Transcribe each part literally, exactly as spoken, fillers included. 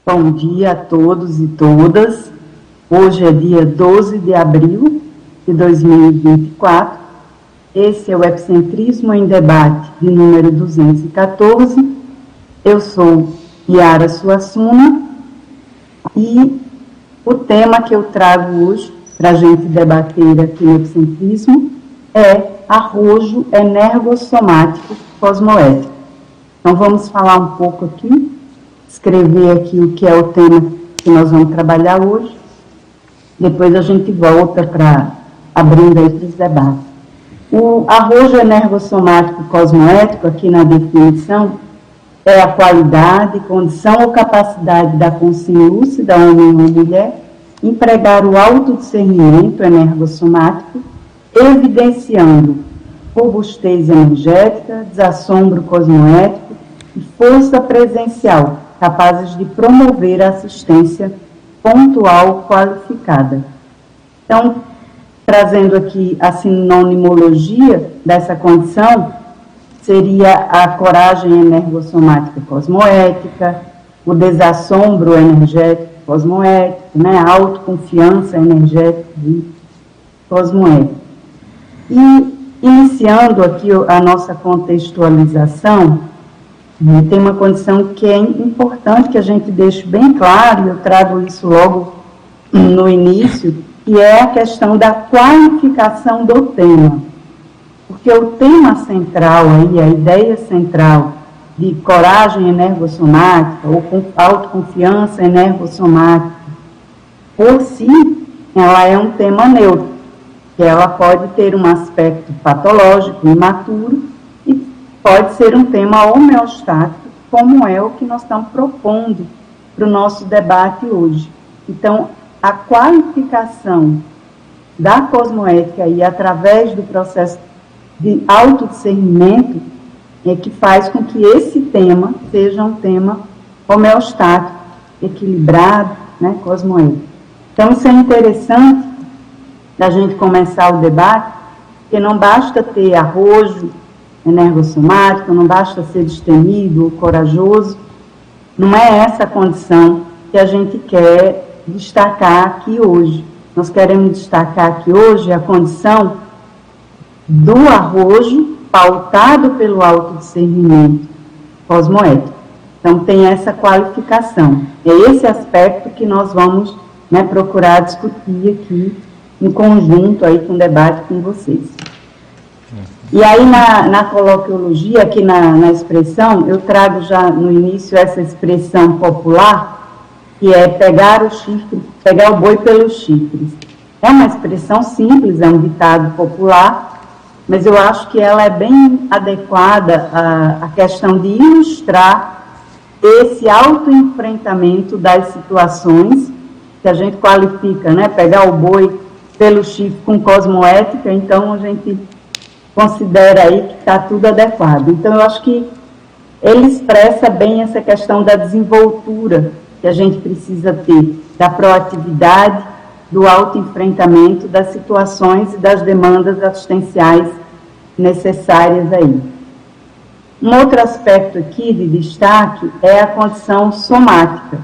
Bom dia a todos e todas. Hoje é dia doze de abril de dois mil e vinte e quatro. Esse é o Epicentrismo em Debate de número duzentos e quatorze. Eu sou Yara Suassuna e o tema que eu trago hoje para a gente debater aqui no Epicentrismo é arrojo energossomático cosmoético. Então vamos falar um pouco aqui, escrever aqui o que é o tema que nós vamos trabalhar hoje. Depois a gente volta para abrindo aí para os debates. O arrojo energossomático cosmoético, aqui na definição, é a qualidade, condição ou capacidade da consciência lúcida, homem ou mulher, empregar o autodiscernimento energossomático, evidenciando robustez energética, desassombro cosmoético e força presencial, capazes de promover a assistência pontual qualificada. Então, trazendo aqui a sinonimologia dessa condição, seria a coragem energossomática cosmoética, o desassombro energético cosmoético, né, a autoconfiança energética e cosmoética. E, iniciando aqui a nossa contextualização, tem uma condição que é importante que a gente deixe bem claro, e eu trago isso logo no início, que é a questão da qualificação do tema. Porque o tema central aí, a ideia central de coragem energossomática ou autoconfiança energossomática, por si, ela é um tema neutro, que ela pode ter um aspecto patológico, imaturo, e pode ser um tema homeostático, como é o que nós estamos propondo para o nosso debate hoje. Então, a qualificação da cosmoética e através do processo de autodiscernimento é que faz com que esse tema seja um tema homeostático, equilibrado, né, cosmoético. Então, isso é interessante da gente começar o debate, porque não basta ter arrojo energossomático, não basta ser destemido ou corajoso, não é essa a condição que a gente quer destacar aqui hoje. Nós queremos destacar aqui hoje a condição do arrojo pautado pelo autodiscernimento cosmoético. Então, tem essa qualificação. É esse aspecto que nós vamos, né, procurar discutir aqui em conjunto aí com o debate com vocês. E aí, na, na coloquiologia, aqui na, na expressão, eu trago já no início essa expressão popular, que é pegar o chifre, pegar o boi pelos chifres. É uma expressão simples, é um ditado popular, mas eu acho que ela é bem adequada à, à questão de ilustrar esse autoenfrentamento das situações que a gente qualifica, né? Pegar o boi pelo chifre com cosmoética, então a gente considera aí que está tudo adequado. Então, eu acho que ele expressa bem essa questão da desenvoltura que a gente precisa ter, da proatividade, do autoenfrentamento das situações e das demandas assistenciais necessárias aí. Um outro aspecto aqui de destaque é a condição somática.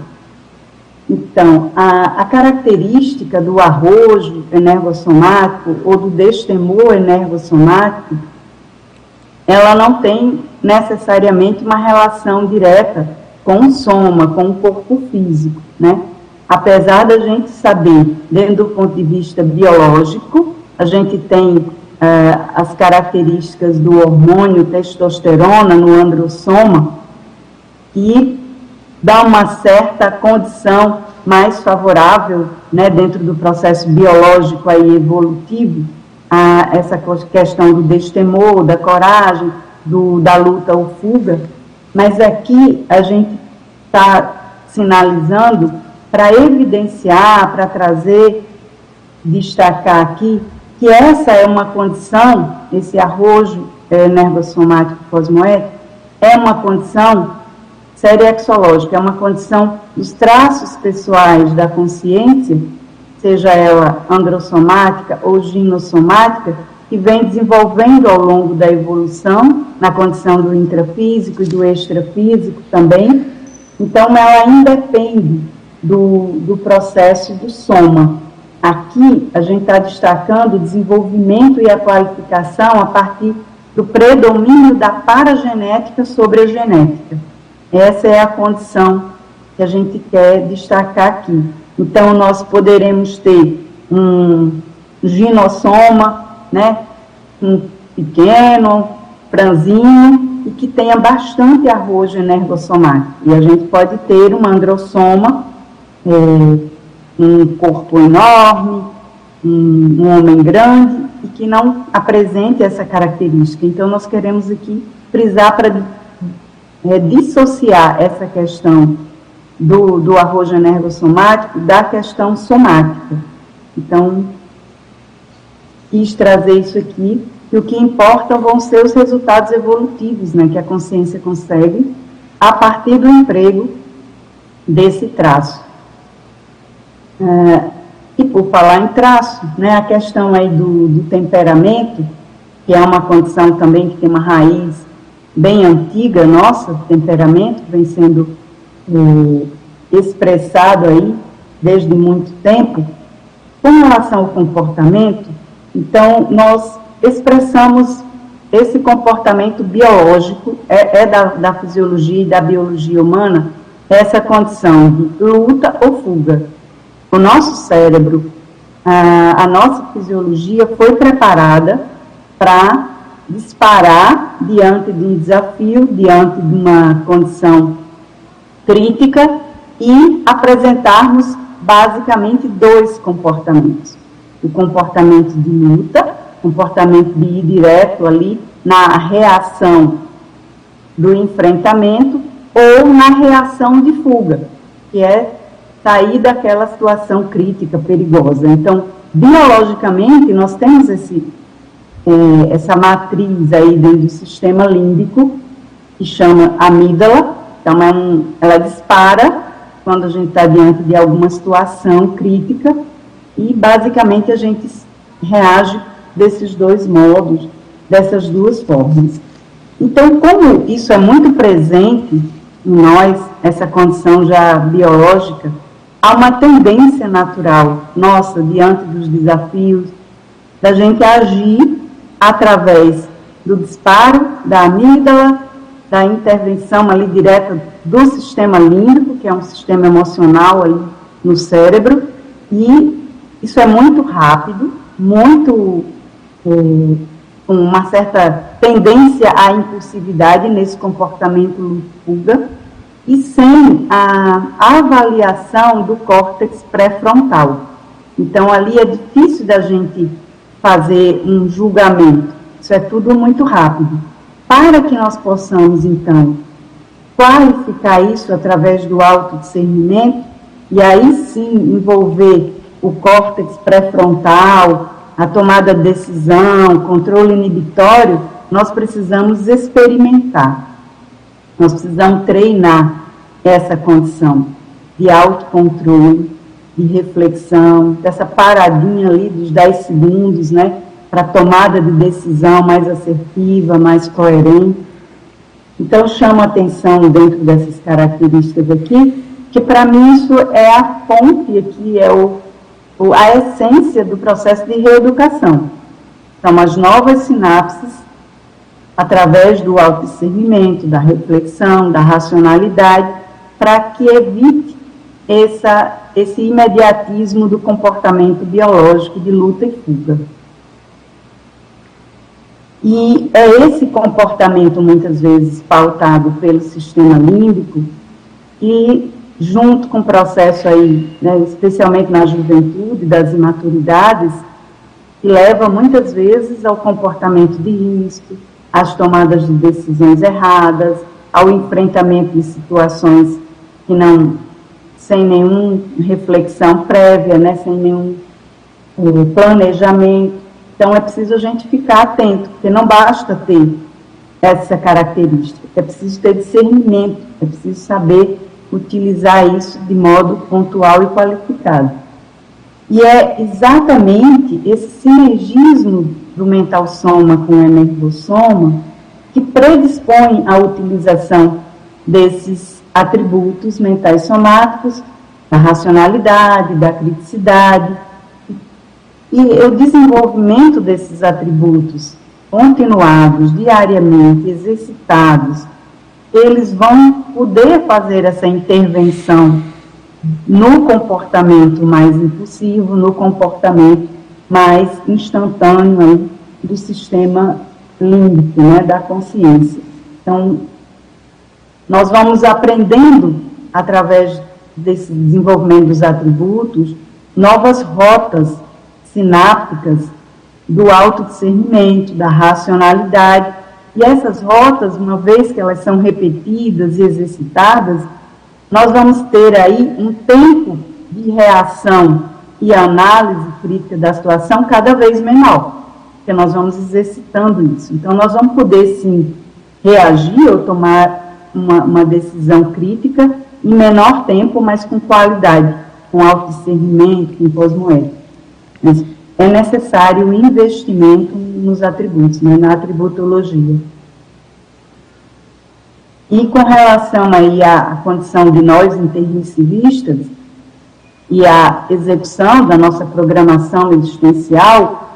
Então, a, a característica do arrojo energossomático ou do destemor energossomático, ela não tem necessariamente uma relação direta com o soma, com o corpo físico, né? Apesar da gente saber, dentro do ponto de vista biológico, a gente tem uh, as características do hormônio testosterona no androssoma, que dá uma certa condição mais favorável, né, dentro do processo biológico aí evolutivo, a essa questão do destemor, da coragem, do, da luta ou fuga, mas aqui a gente está sinalizando para evidenciar, para trazer, destacar aqui, que essa é uma condição, esse arrojo energossomático cosmoético, é uma condição seriexológica, é uma condição dos traços pessoais da consciência, seja ela androssomática ou ginossomática, que vem desenvolvendo ao longo da evolução, na condição do intrafísico e do extrafísico também, Então, ela independe do, do processo do soma. Aqui, a gente está destacando o desenvolvimento e a qualificação a partir do predomínio da paragenética sobre a genética. Essa é a condição que a gente quer destacar aqui. Então, nós poderemos ter um ginossoma, né, um pequeno, franzino, e que tenha bastante arrojo energossomático. E a gente pode ter um androssoma, é, um corpo enorme, um, um homem grande, e que não apresente essa característica. Então, nós queremos aqui frisar para é, dissociar essa questão do, do arrojo energossomático da questão somática. Então, quis trazer isso aqui, e o que importa vão ser os resultados evolutivos, né, que a consciência consegue a partir do emprego desse traço. É, e por falar em traço, né, a questão aí do, do temperamento, que é uma condição também que tem uma raiz bem antiga nossa, temperamento, vem sendo é, expressado aí desde muito tempo. Com relação ao comportamento, então, nós expressamos esse comportamento biológico, é, é da, da fisiologia e da biologia humana, essa condição de luta ou fuga. O nosso cérebro, a, a nossa fisiologia foi preparada para disparar diante de um desafio, diante de uma condição crítica e apresentarmos basicamente dois comportamentos. O comportamento de luta, comportamento de ir direto ali na reação do enfrentamento ou na reação de fuga, que é sair daquela situação crítica, perigosa. Então, biologicamente, nós temos esse, é, essa matriz aí dentro do sistema límbico, que chama amígdala. Então, é um, ela dispara quando a gente está diante de alguma situação crítica, e basicamente a gente reage desses dois modos, dessas duas formas. Então, como isso é muito presente em nós, essa condição já biológica, há uma tendência natural nossa, diante dos desafios, da gente agir através do disparo da amígdala, da intervenção ali direta do sistema límbico, que é um sistema emocional ali no cérebro, e isso é muito rápido, muito com é, uma certa tendência à impulsividade nesse comportamento fuga, e sem a avaliação do córtex pré-frontal. Então, ali é difícil da gente fazer um julgamento. Isso é tudo muito rápido. Para que nós possamos, então, qualificar isso através do autodiscernimento, e aí sim envolver o córtex pré-frontal, a tomada de decisão, controle inibitório, nós precisamos experimentar. Nós precisamos treinar essa condição de autocontrole, de reflexão, dessa paradinha ali dos dez segundos, né, para tomada de decisão mais assertiva, mais coerente. Então, chamo a atenção dentro dessas características aqui, que para mim isso é a fonte aqui, é o a essência do processo de reeducação. São as novas sinapses, através do autodiscernimento, da reflexão, da racionalidade, para que evite essa, esse imediatismo do comportamento biológico de luta e fuga. E é esse comportamento, muitas vezes, pautado pelo sistema límbico, e junto com o processo aí, né, especialmente na juventude, das imaturidades, que leva muitas vezes ao comportamento de risco, às tomadas de decisões erradas, ao enfrentamento de situações que não, sem nenhuma reflexão prévia, né, sem nenhum uh, planejamento. Então é preciso a gente ficar atento, porque não basta ter essa característica, é preciso ter discernimento, é preciso saber utilizar isso de modo pontual e qualificado. E é exatamente esse sinergismo do mental soma com o energossoma que predispõe à utilização desses atributos mentais somáticos, da racionalidade, da criticidade, e o desenvolvimento desses atributos continuados, diariamente, exercitados, eles vão poder fazer essa intervenção no comportamento mais impulsivo, no comportamento mais instantâneo aí, do sistema límbico, né, da consciência. Então, nós vamos aprendendo, através desse desenvolvimento dos atributos, novas rotas sinápticas do autodiscernimento, da racionalidade, e essas rotas, uma vez que elas são repetidas e exercitadas, nós vamos ter aí um tempo de reação e análise crítica da situação cada vez menor, porque nós vamos exercitando isso. Então, nós vamos poder, sim, reagir ou tomar uma, uma decisão crítica em menor tempo, mas com qualidade, com autodiscernimento, com cosmoética. Mas é necessário o investimento nos atributos, né, na atributologia. E com relação aí à condição de nós intermissivistas e à execução da nossa programação existencial,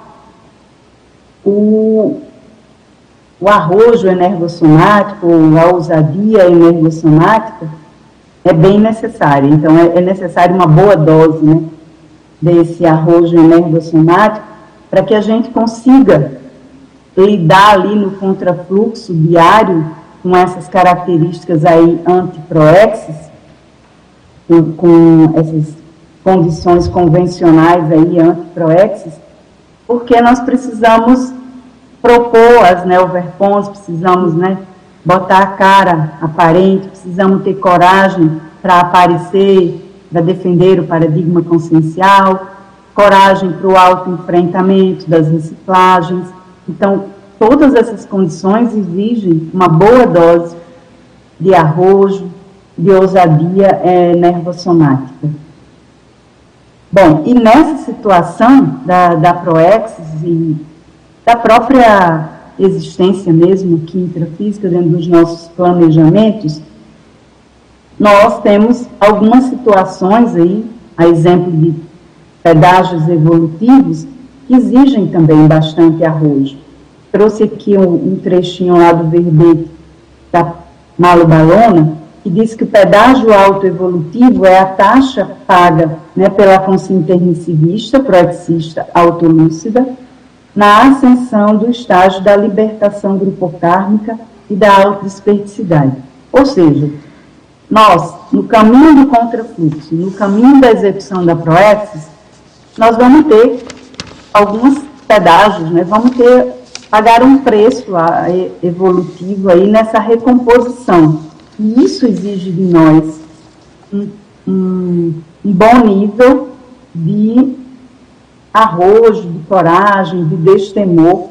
o, o arrojo energossomático, a ousadia energossomática é bem necessária. Então, é, é necessário uma boa dose, né, desse arrojo energossomático para que a gente consiga lidar ali no contrafluxo diário com essas características aí antiproexes, com, com essas condições convencionais aí antiproexes, porque nós precisamos propor as neoverpons, precisamos, né, botar a cara aparente, precisamos ter coragem para aparecer, para defender o paradigma consciencial, coragem para o autoenfrentamento das reciclagens. Então, todas essas condições exigem uma boa dose de arrojo, de ousadia é, nervossomática. Bom, e nessa situação da, da proexis e da própria existência mesmo aqui intrafísica, dentro dos nossos planejamentos, nós temos algumas situações aí, a exemplo de pedágios evolutivos, que exigem também bastante arrojo. Trouxe aqui um, um trechinho lá do verbete da Malu Balona, que diz que o pedágio autoevolutivo é a taxa paga, né, pela consciência intermissivista, proexista, autolúcida, na ascensão do estágio da libertação grupocármica e da autodesperticidade. Ou seja, nós, no caminho do contrafluxo, no caminho da execução da proexis, nós vamos ter alguns pedágios, né? Vamos ter, pagar um preço a, evolutivo aí nessa recomposição. E isso exige de nós um, um, um bom nível de arrojo, de coragem, de destemor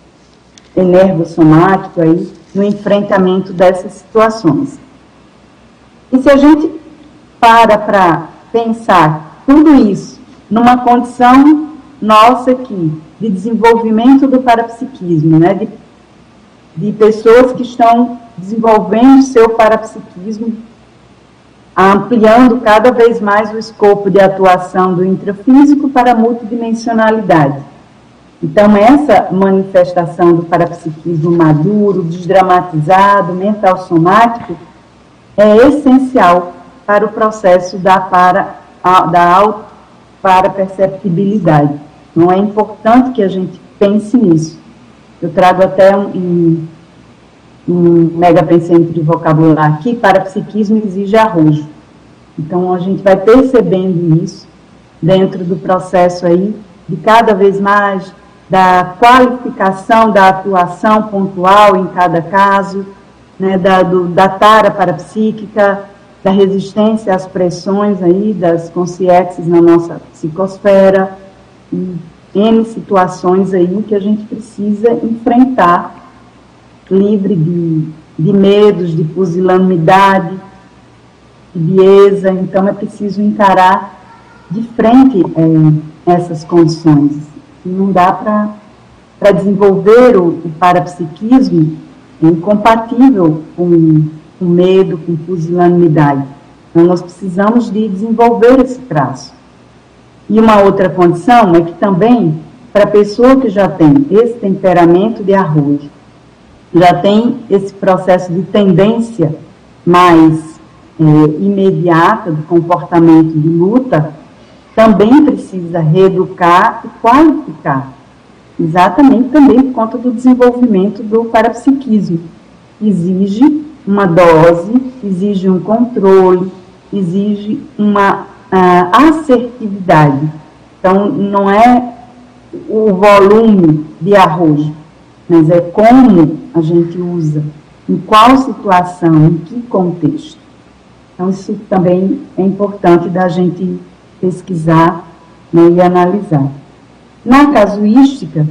energossomático aí no enfrentamento dessas situações. E se a gente para para pensar tudo isso numa condição nossa aqui, de desenvolvimento do parapsiquismo, né, de, de pessoas que estão desenvolvendo seu parapsiquismo, ampliando cada vez mais o escopo de atuação do intrafísico para a multidimensionalidade. Então, essa manifestação do parapsiquismo maduro, desdramatizado, mental-somático, é essencial para o processo da, para, da auto-para-perceptibilidade. Não é importante que a gente pense nisso. Eu trago até um, um, um mega pensamento de vocabulário aqui, parapsiquismo exige arrojo. Então, a gente vai percebendo isso dentro do processo aí, de cada vez mais, da qualificação da atuação pontual em cada caso, né, da, do, da tara parapsíquica, da resistência às pressões aí das consciências na nossa psicosfera, e N situações aí que a gente precisa enfrentar, livre de, de medos, de pusilanimidade, de bieza. Então é preciso encarar de frente é, essas condições. Não dá para desenvolver o, o parapsiquismo incompatível com com medo, com pusilanimidade. Então, nós precisamos de desenvolver esse traço. E uma outra condição é que também, para a pessoa que já tem esse temperamento de arrojo, já tem esse processo de tendência mais é, imediata do comportamento de luta, também precisa reeducar e qualificar. Exatamente também por conta do desenvolvimento do parapsiquismo. Exige uma dose, exige um controle, exige uma uh, assertividade. Então, não é o volume de arrojo, mas é como a gente usa, em qual situação, em que contexto. Então, isso também é importante da gente pesquisar, né, e analisar. Na casuística,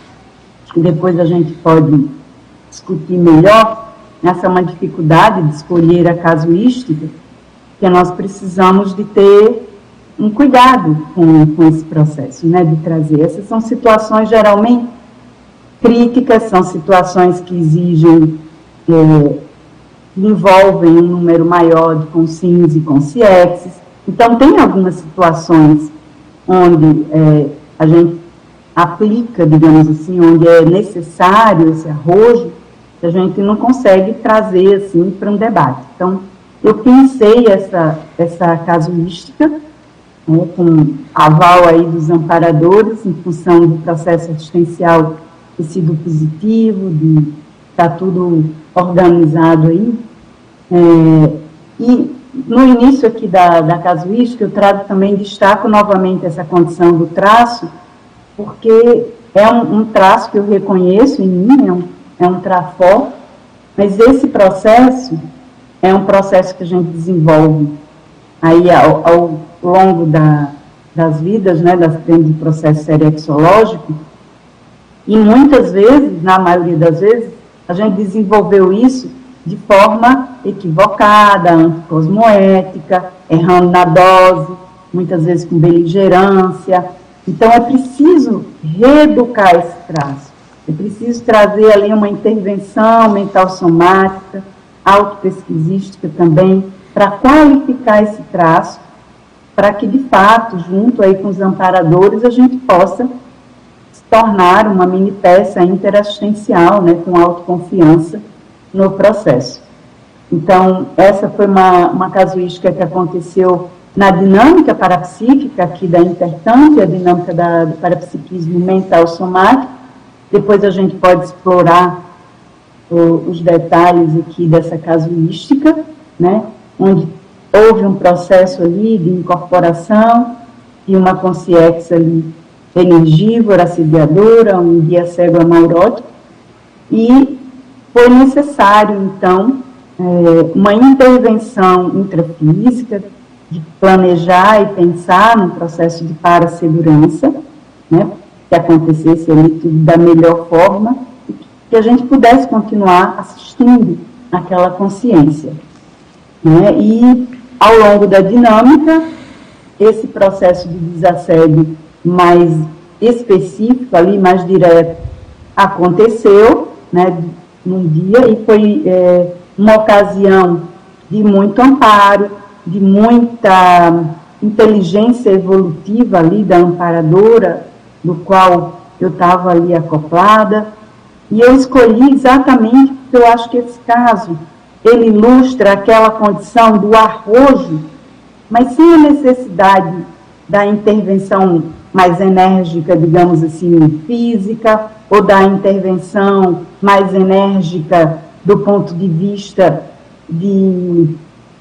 depois a gente pode discutir melhor, essa é uma dificuldade de escolher a casuística, que nós precisamos de ter um cuidado com, com esse processo, né, de trazer. Essas são situações geralmente críticas, são situações que exigem, é, envolvem um número maior de consciências e consciexes. Então, tem algumas situações onde é, a gente aplica, digamos assim, onde é necessário esse arrojo, que a gente não consegue trazer assim para um debate. Então, eu pensei essa, essa casuística, né, com aval aí dos amparadores, em função do processo assistencial ter sido positivo, de estar tá tudo organizado aí. É, e no início aqui da, da casuística, eu trago também, destaco novamente essa condição do traço, porque é um, um traço que eu reconheço em mim, é um, é um trafó, mas esse processo é um processo que a gente desenvolve aí ao, ao longo da, das vidas, né, das, dentro do processo serexológico, e muitas vezes, na maioria das vezes, a gente desenvolveu isso de forma equivocada, anticosmoética, errando na dose, muitas vezes com beligerância. Então, é preciso reeducar esse traço. É preciso trazer ali uma intervenção mental somática, autopesquisística também, para qualificar esse traço, para que, de fato, junto aí com os amparadores, a gente possa se tornar uma mini peça interassistencial, né, com autoconfiança no processo. Então, essa foi uma, uma casuística que aconteceu na dinâmica parapsíquica aqui da Intertante, a dinâmica da, do parapsiquismo mental somático. Depois a gente pode explorar o, os detalhes aqui dessa casuística, né, onde houve um processo ali de incorporação de uma consciência ali energivora, assediadora, um guia cego amaurótico, e foi necessário, então, é, uma intervenção intrafísica, de planejar e pensar num processo de parasegurança, né, que acontecesse ali tudo da melhor forma, e que a gente pudesse continuar assistindo aquela consciência. Né, e, ao longo da dinâmica, esse processo de desassédio mais específico, ali, mais direto, aconteceu, né, num dia, e foi é, uma ocasião de muito amparo, de muita inteligência evolutiva ali da amparadora, do qual eu estava ali acoplada, e eu escolhi exatamente porque eu acho que esse caso, ele ilustra aquela condição do arrojo, mas sem a necessidade da intervenção mais enérgica, digamos assim, física, ou da intervenção mais enérgica do ponto de vista de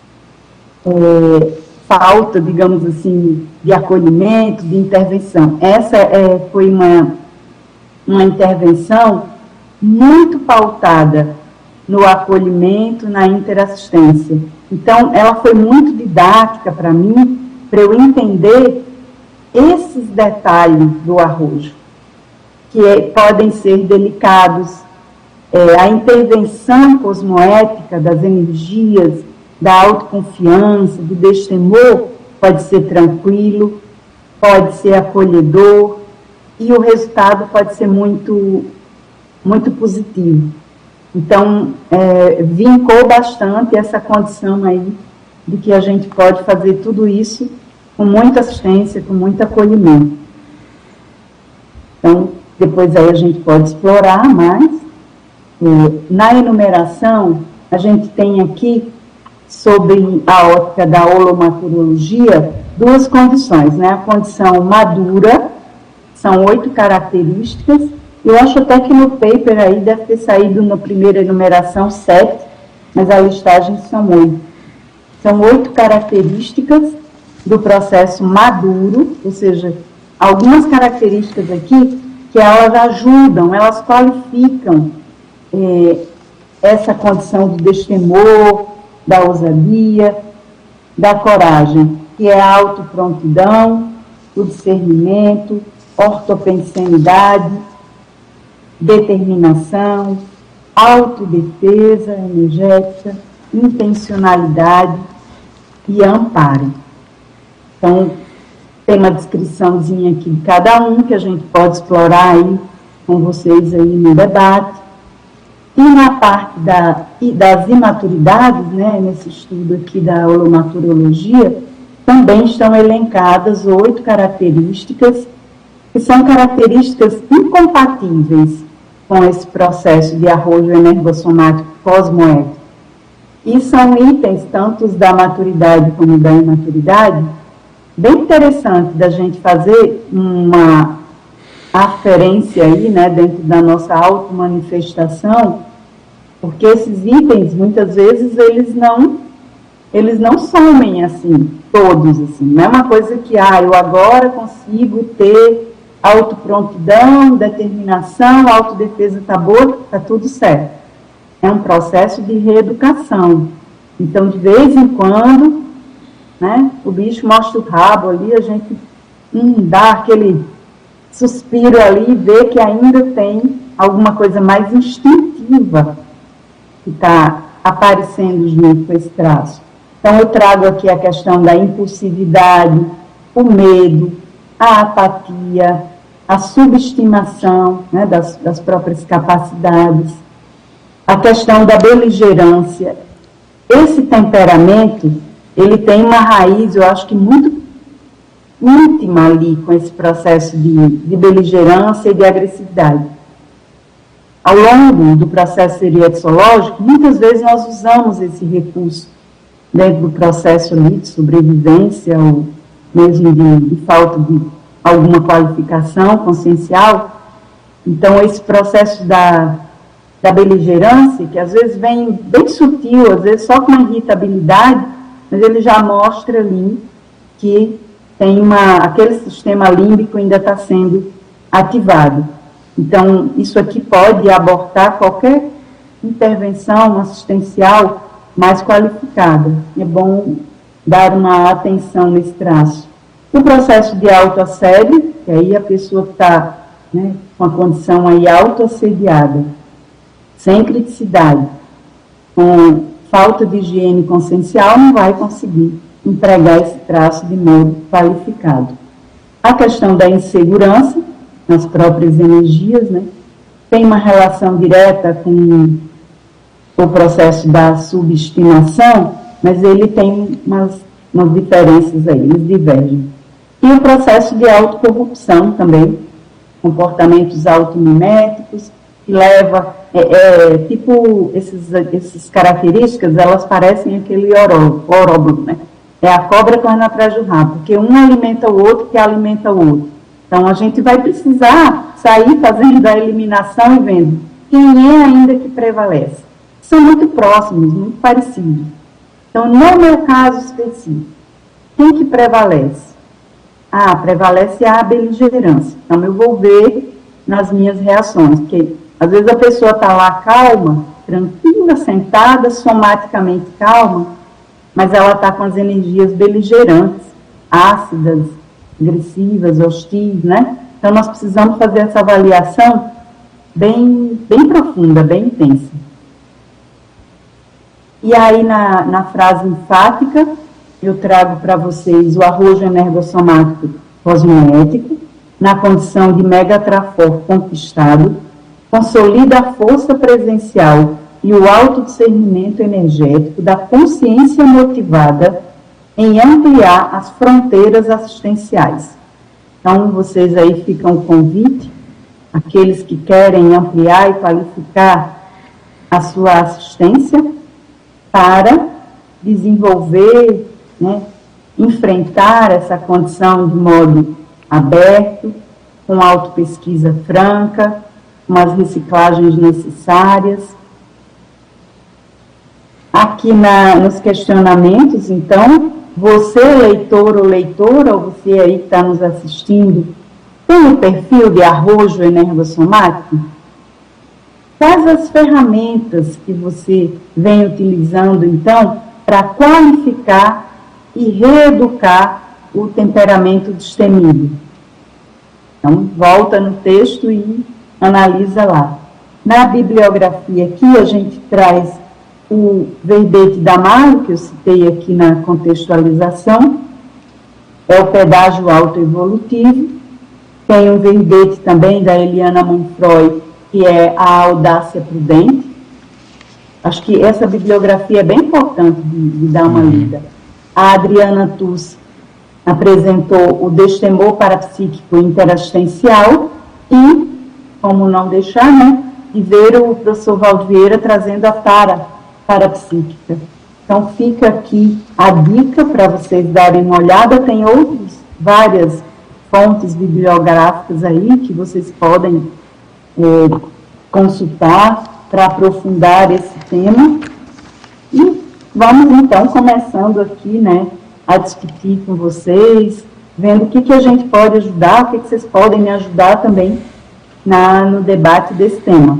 é, falta, digamos assim, de acolhimento, de intervenção. Essa é, foi uma, uma intervenção muito pautada no acolhimento, na interassistência. Então, ela foi muito didática para mim, para eu entender esses detalhes do arrojo, que é, podem ser delicados, é, a intervenção cosmoética das energias, da autoconfiança, do destemor, pode ser tranquilo, pode ser acolhedor, e o resultado pode ser muito, muito positivo. Então, é, vincou bastante essa condição aí de que a gente pode fazer tudo isso com muita assistência, com muito acolhimento. Então, depois aí a gente pode explorar mais. É, na enumeração, a gente tem aqui, sobre a ótica da holomaturologia, duas condições, né? A condição madura, são oito características. Eu acho até que no paper aí deve ter saído na primeira enumeração sete, mas a listagem são oito. São oito características do processo maduro, ou seja, algumas características aqui que elas ajudam, elas qualificam eh, essa condição do destemor, da ousadia, da coragem, que é a autoprontidão, o discernimento, ortopensenidade, determinação, autodefesa energética, intencionalidade e amparo. Então, tem uma descriçãozinha aqui de cada um que a gente pode explorar aí com vocês aí no debate. E na parte da, das imaturidades, né, nesse estudo aqui da holomaturologia, também estão elencadas oito características, que são características incompatíveis com esse processo de arrojo energossomático cosmoético. E são itens, tanto os da maturidade como da imaturidade, bem interessante da gente fazer uma aferência aí, né, dentro da nossa automanifestação, porque esses itens, muitas vezes, eles não, eles não somem, assim, todos, assim. Não é uma coisa que, ah, eu agora consigo ter autoprontidão, determinação, autodefesa tá boa, tá tudo certo. É um processo de reeducação. Então, de vez em quando, né, o bicho mostra o rabo ali, a gente hum, dá aquele suspiro ali e vê que ainda tem alguma coisa mais instintiva que está aparecendo junto com esse traço. Então, eu trago aqui a questão da impulsividade, o medo, a apatia, a subestimação, né, das, das próprias capacidades, a questão da beligerância. Esse temperamento, ele tem uma raiz, eu acho que muito íntima ali com esse processo de, de beligerância e de agressividade. Ao longo do processo serietológico, muitas vezes nós usamos esse recurso dentro do processo ali de sobrevivência ou mesmo de, de falta de alguma qualificação consciencial. Então, esse processo da, da beligerância, que às vezes vem bem sutil, às vezes só com uma irritabilidade, mas ele já mostra ali que tem uma, aquele sistema límbico ainda está sendo ativado. Então, isso aqui pode abortar qualquer intervenção assistencial mais qualificada. É bom dar uma atenção nesse traço. O processo de autoassédio, que aí a pessoa está, né, com a condição aí autoassediada, sem criticidade, com falta de higiene consciencial, não vai conseguir empregar esse traço de modo qualificado. A questão da insegurança nas próprias energias, né, tem uma relação direta com o processo da subestimação, mas ele tem umas, umas diferenças aí, eles divergem. E o processo de autocorrupção também, comportamentos automiméticos, que leva, é, é, tipo, esses, essas características, elas parecem aquele oróbulo, né? É a cobra correndo atrás do rabo, porque um alimenta o outro que alimenta o outro. Então, a gente vai precisar sair fazendo a eliminação e vendo quem é ainda que prevalece. São muito próximos, muito parecidos. Então, no meu caso específico, quem que prevalece? Ah, prevalece a beligerância. Então, eu vou ver nas minhas reações, porque às vezes a pessoa está lá calma, tranquila, sentada, somaticamente calma, mas ela está com as energias beligerantes, ácidas, agressivas, hostis, né? Então, nós precisamos fazer essa avaliação bem, bem profunda, bem intensa. E aí, na, na frase enfática, eu trago para vocês o arrojo energossomático cosmoético, na condição de megatrafor conquistado, consolida a força presencial e o autodiscernimento energético da consciência motivada em ampliar as fronteiras assistenciais. Então, vocês aí ficam o convite, aqueles que querem ampliar e qualificar a sua assistência para desenvolver, né, enfrentar essa condição de modo aberto, com autopesquisa franca, com as reciclagens necessárias. Aqui na, nos questionamentos, então, você, leitor ou leitora, ou você aí que está nos assistindo, tem o perfil de arrojo energossomático? Quais as ferramentas que você vem utilizando, então, para qualificar e reeducar o temperamento destemido? Então, volta no texto e analisa lá. Na bibliografia aqui, a gente traz o verbete da Amaro, que eu citei aqui na contextualização, é o pedágio autoevolutivo. Tem um verbete também da Eliana Monfroy, que é a audácia prudente. Acho que essa bibliografia é bem importante de, de dar uma lida. A Adriana Tuss apresentou o destemor parapsíquico interassistencial e, como não deixar, né, de ver o professor Valdo Vieira trazendo a tara parapsíquica. Então, fica aqui a dica para vocês darem uma olhada. Tem outras, várias fontes bibliográficas aí que vocês podem é, consultar para aprofundar esse tema. E vamos, então, começando aqui, né, a discutir com vocês, vendo o que, que a gente pode ajudar, o que, que vocês podem me ajudar também na, no debate desse tema.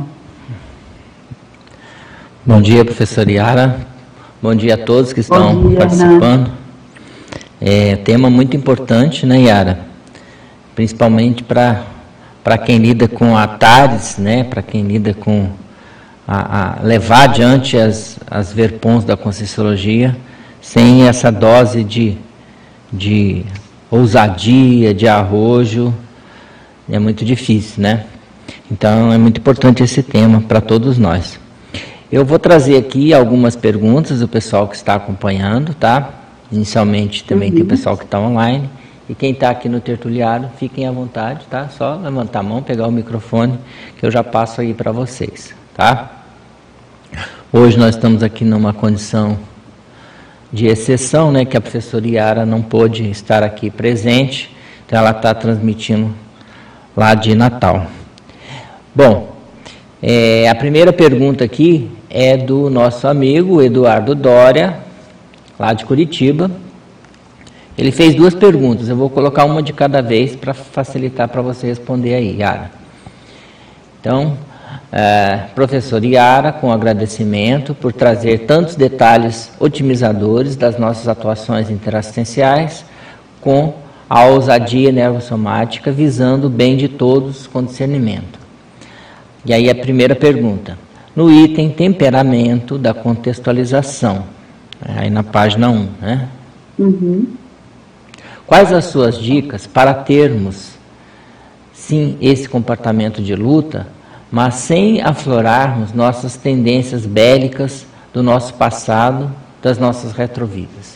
Bom dia, professora Yara. Bom dia a todos que estão dia, participando. É tema muito importante, né, Yara? Principalmente para para quem lida com a TARES, né? Para quem lida com a, a levar adiante as, as verpons da Conscienciologia, sem essa dose de, de ousadia, de arrojo, é muito difícil, né? Então, é muito importante esse tema para todos nós. Eu vou trazer aqui algumas perguntas do pessoal que está acompanhando, tá? Inicialmente também uhum. tem o pessoal que está online. E quem está aqui no tertuliário, fiquem à vontade, tá? Só levantar a mão, pegar o microfone, que eu já passo aí para vocês, tá? Hoje nós estamos aqui numa condição de exceção, né? Que a professora Yara não pôde estar aqui presente, então ela está transmitindo lá de Natal. Bom, é, a primeira pergunta aqui é do nosso amigo Eduardo Dória, lá de Curitiba. Ele fez duas perguntas, eu vou colocar uma de cada vez para facilitar para você responder aí, Yara. Então, é, professor Yara, com agradecimento por trazer tantos detalhes otimizadores das nossas atuações interassistenciais, com a ousadia nervossomática, visando o bem de todos com discernimento. E aí a primeira pergunta. No item temperamento da contextualização, aí na página um, né? Uhum. Quais as suas dicas para termos, sim, esse comportamento de luta, mas sem aflorarmos nossas tendências bélicas do nosso passado, das nossas retrovidas?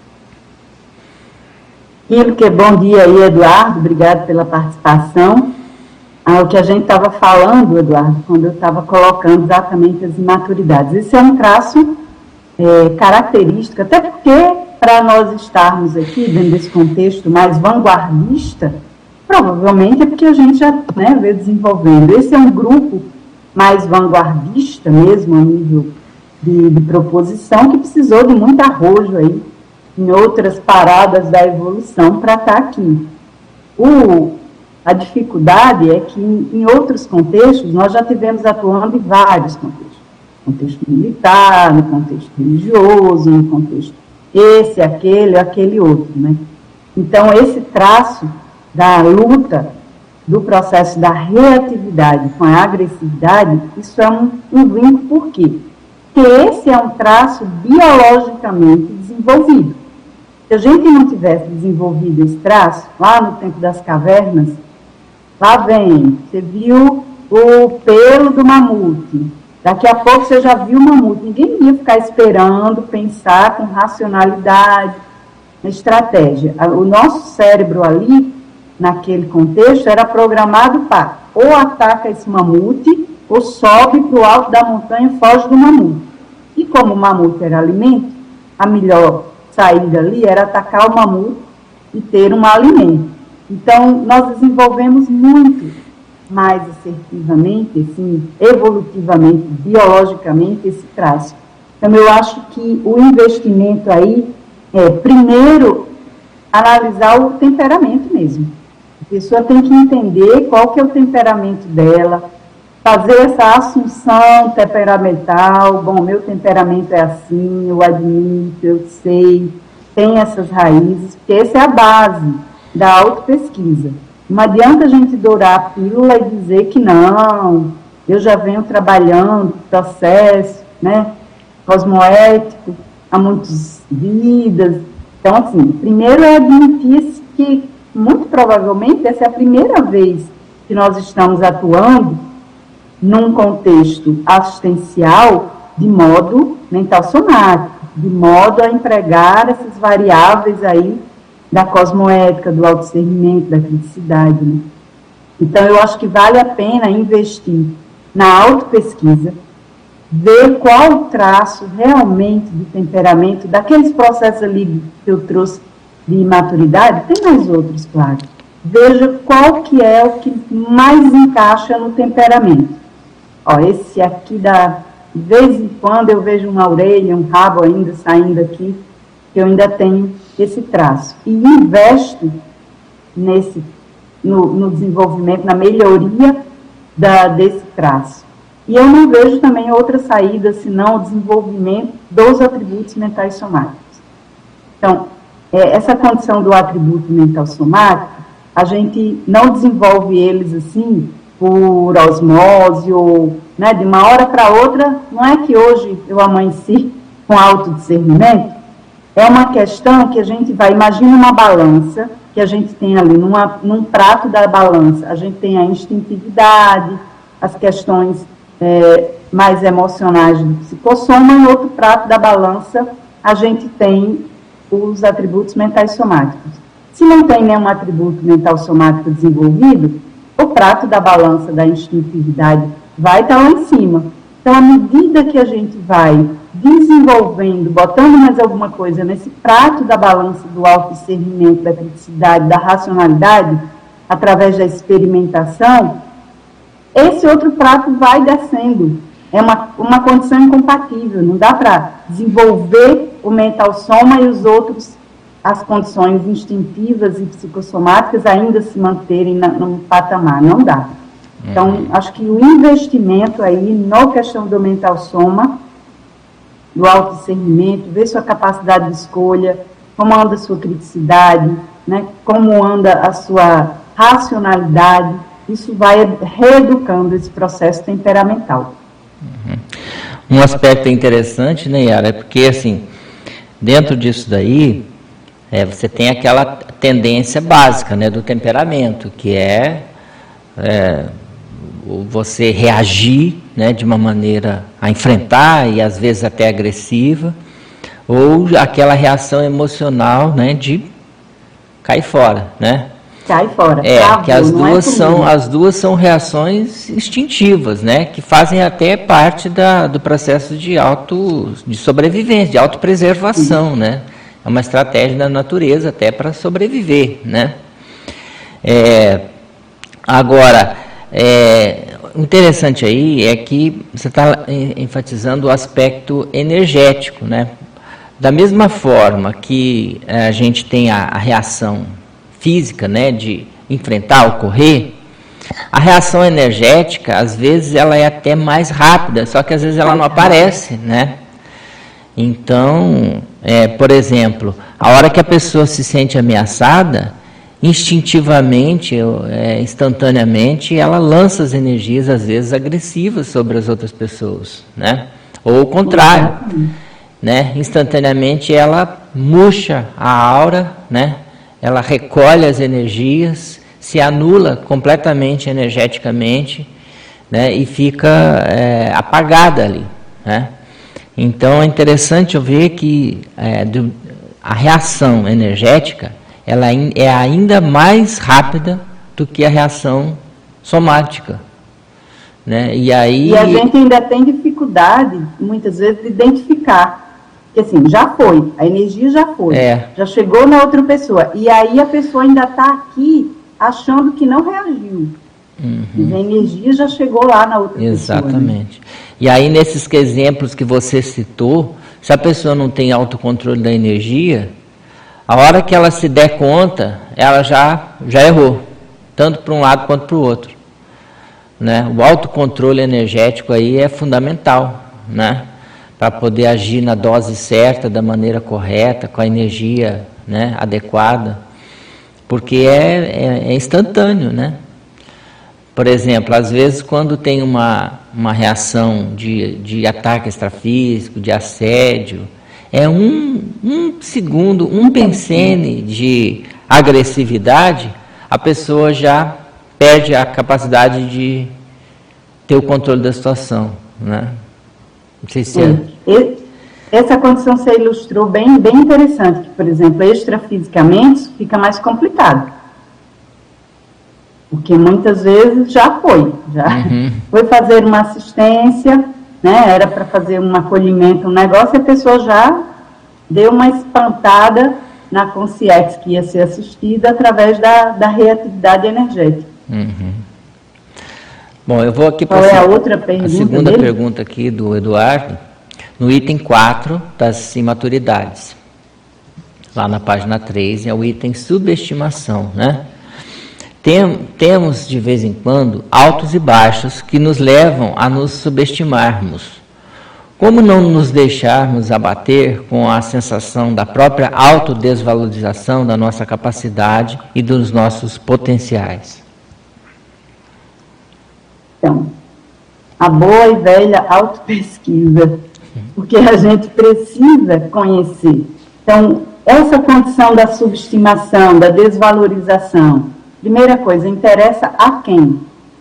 Que bom dia aí, Eduardo, obrigado pela participação. Ah, o que a gente estava falando, Eduardo, quando eu estava colocando exatamente as imaturidades. Esse é um traço é, característico, até porque, para nós estarmos aqui, dentro desse contexto mais vanguardista, provavelmente é porque a gente já, né, veio desenvolvendo. Esse é um grupo mais vanguardista mesmo, a nível de, de proposição, que precisou de muito arrojo aí, em outras paradas da evolução, para estar aqui. O... A dificuldade é que, em, em outros contextos, nós já tivemos atuando em vários contextos. No contexto militar, no contexto religioso, no contexto esse, aquele, aquele outro, né? Então, esse traço da luta, do processo da reatividade com a agressividade, isso é um, um vínculo. Por quê? Porque esse é um traço biologicamente desenvolvido. Se a gente não tivesse desenvolvido esse traço, lá no tempo das cavernas, lá vem, você viu o pelo do mamute, Daqui a pouco você já viu o mamute. Ninguém ia ficar esperando, pensar com racionalidade, estratégia. O nosso cérebro ali, naquele contexto, era programado para ou ataca esse mamute, ou sobe para o alto da montanha e foge do mamute. E como o mamute era alimento, a melhor saída ali era atacar o mamute e ter um alimento. Então, nós desenvolvemos muito mais assertivamente, assim, evolutivamente, biologicamente, esse traço. Então, eu acho que o investimento aí é, primeiro, analisar o temperamento mesmo. A pessoa tem que entender qual que é o temperamento dela, fazer essa assunção temperamental. Bom, meu temperamento é assim, eu admito, eu sei, tem essas raízes, porque essa é a base da autopesquisa. Não adianta a gente dourar a pílula e dizer que não, eu já venho trabalhando processo, né, cosmoético há muitas vidas. Então, assim, primeiro é admitir que, muito provavelmente, essa é a primeira vez que nós estamos atuando num contexto assistencial de modo mental somático, de modo a empregar essas variáveis aí da cosmoética, do autodiscernimento, da criticidade. Né? Então, eu acho que vale a pena investir na autopesquisa, ver qual o traço realmente de temperamento, daqueles processos ali que eu trouxe de imaturidade, tem mais outros, claro. Veja qual que é o que mais encaixa no temperamento. Ó, esse aqui, da, de vez em quando eu vejo uma orelha, um rabo ainda saindo aqui, que eu ainda tenho esse traço. E investo nesse, no, no desenvolvimento, na melhoria da, desse traço. E eu não vejo também outra saída, senão o desenvolvimento dos atributos mentais somáticos. Então, é, essa condição do atributo mental somático, a gente não desenvolve eles assim por osmose ou, né, de uma hora para outra. Não é que hoje eu amanheci com autodiscernimento, é uma questão que a gente vai, imagina uma balança, que a gente tem ali, numa, num prato da balança, a gente tem a instintividade, as questões é, mais emocionais do psicossoma, e no outro prato da balança a gente tem os atributos mentais somáticos. Se não tem nenhum atributo mental somático desenvolvido, o prato da balança da instintividade vai estar lá em cima. Então, à medida que a gente vai desenvolvendo, botando mais alguma coisa nesse prato da balança do autodiscernimento, da criticidade, da racionalidade, através da experimentação, esse outro prato vai descendo. É uma, uma condição incompatível, não dá para desenvolver o mental soma e os outros, as condições instintivas e psicossomáticas ainda se manterem na, no patamar, não dá. Então, acho que o investimento aí na questão do mental soma, do autodiscernimento, ver sua capacidade de escolha, como anda a sua criticidade, né, como anda a sua racionalidade, isso vai reeducando esse processo temperamental. Um aspecto interessante, né, Yara, é porque, assim, dentro disso daí, é, você tem aquela tendência básica, né, do temperamento, que é, é você reagir, né, de uma maneira a enfrentar e às vezes até agressiva, ou aquela reação emocional, né, de cair fora, né? Cai fora. É, Bravo, que as duas é são as duas são reações instintivas, né, que fazem até parte da, do processo de auto de sobrevivência, de autopreservação, uhum. né? É uma estratégia da natureza até para sobreviver, né? É, agora, é, o interessante aí é que você está enfatizando o aspecto energético, né? Da mesma forma que a gente tem a, a reação física, né, de enfrentar ou correr, a reação energética, às vezes, ela é até mais rápida, só que às vezes ela não aparece, né? Então, é, por exemplo, a hora que a pessoa se sente ameaçada, instintivamente, é, instantaneamente, ela lança as energias, às vezes, agressivas sobre as outras pessoas, né? Ou o contrário, né? Instantaneamente ela murcha a aura, né? Ela recolhe as energias, se anula completamente energeticamente, né, e fica é, apagada ali, né? Então é interessante eu ver que é, do, a reação energética ela é ainda mais rápida do que a reação somática, né? E aí e a gente ainda tem dificuldade muitas vezes de identificar, porque assim, já foi, a energia já foi, é. já chegou na outra pessoa, e aí a pessoa ainda está aqui achando que não reagiu. Uhum. A energia já chegou lá na outra Exatamente. pessoa. Né? E aí, nesses exemplos que você citou, se a pessoa não tem autocontrole da energia, a hora que ela se der conta, ela já, já errou, tanto para um lado quanto para o outro. Né? O autocontrole energético aí é fundamental, né? Para poder agir na dose certa, da maneira correta, com a energia, né, adequada, porque é, é, é instantâneo, né? Por exemplo, às vezes quando tem uma, uma reação de, de ataque extrafísico, de assédio, é um, um segundo, um pensene de agressividade, a pessoa já perde a capacidade de ter o controle da situação, né? Não sei se é... Essa condição você ilustrou bem, bem interessante, que, por exemplo, extrafisicamente fica mais complicado. Porque muitas vezes já foi, já uhum. foi fazer uma assistência, né, era para fazer um acolhimento, um negócio, e a pessoa já deu uma espantada na consciência que ia ser assistida através da, da reatividade energética. Uhum. Bom, eu vou aqui para a, é a, outra pergunta a segunda dele? pergunta aqui do Eduardo, no item quatro das imaturidades. Lá na página três, é o item subestimação, né? Tem, temos, de vez em quando, altos e baixos que nos levam a nos subestimarmos. Como não nos deixarmos abater com a sensação da própria autodesvalorização da nossa capacidade e dos nossos potenciais? Então, a boa e velha autopesquisa, porque a gente precisa conhecer. Então, essa condição da subestimação, da desvalorização, primeira coisa, interessa a quem?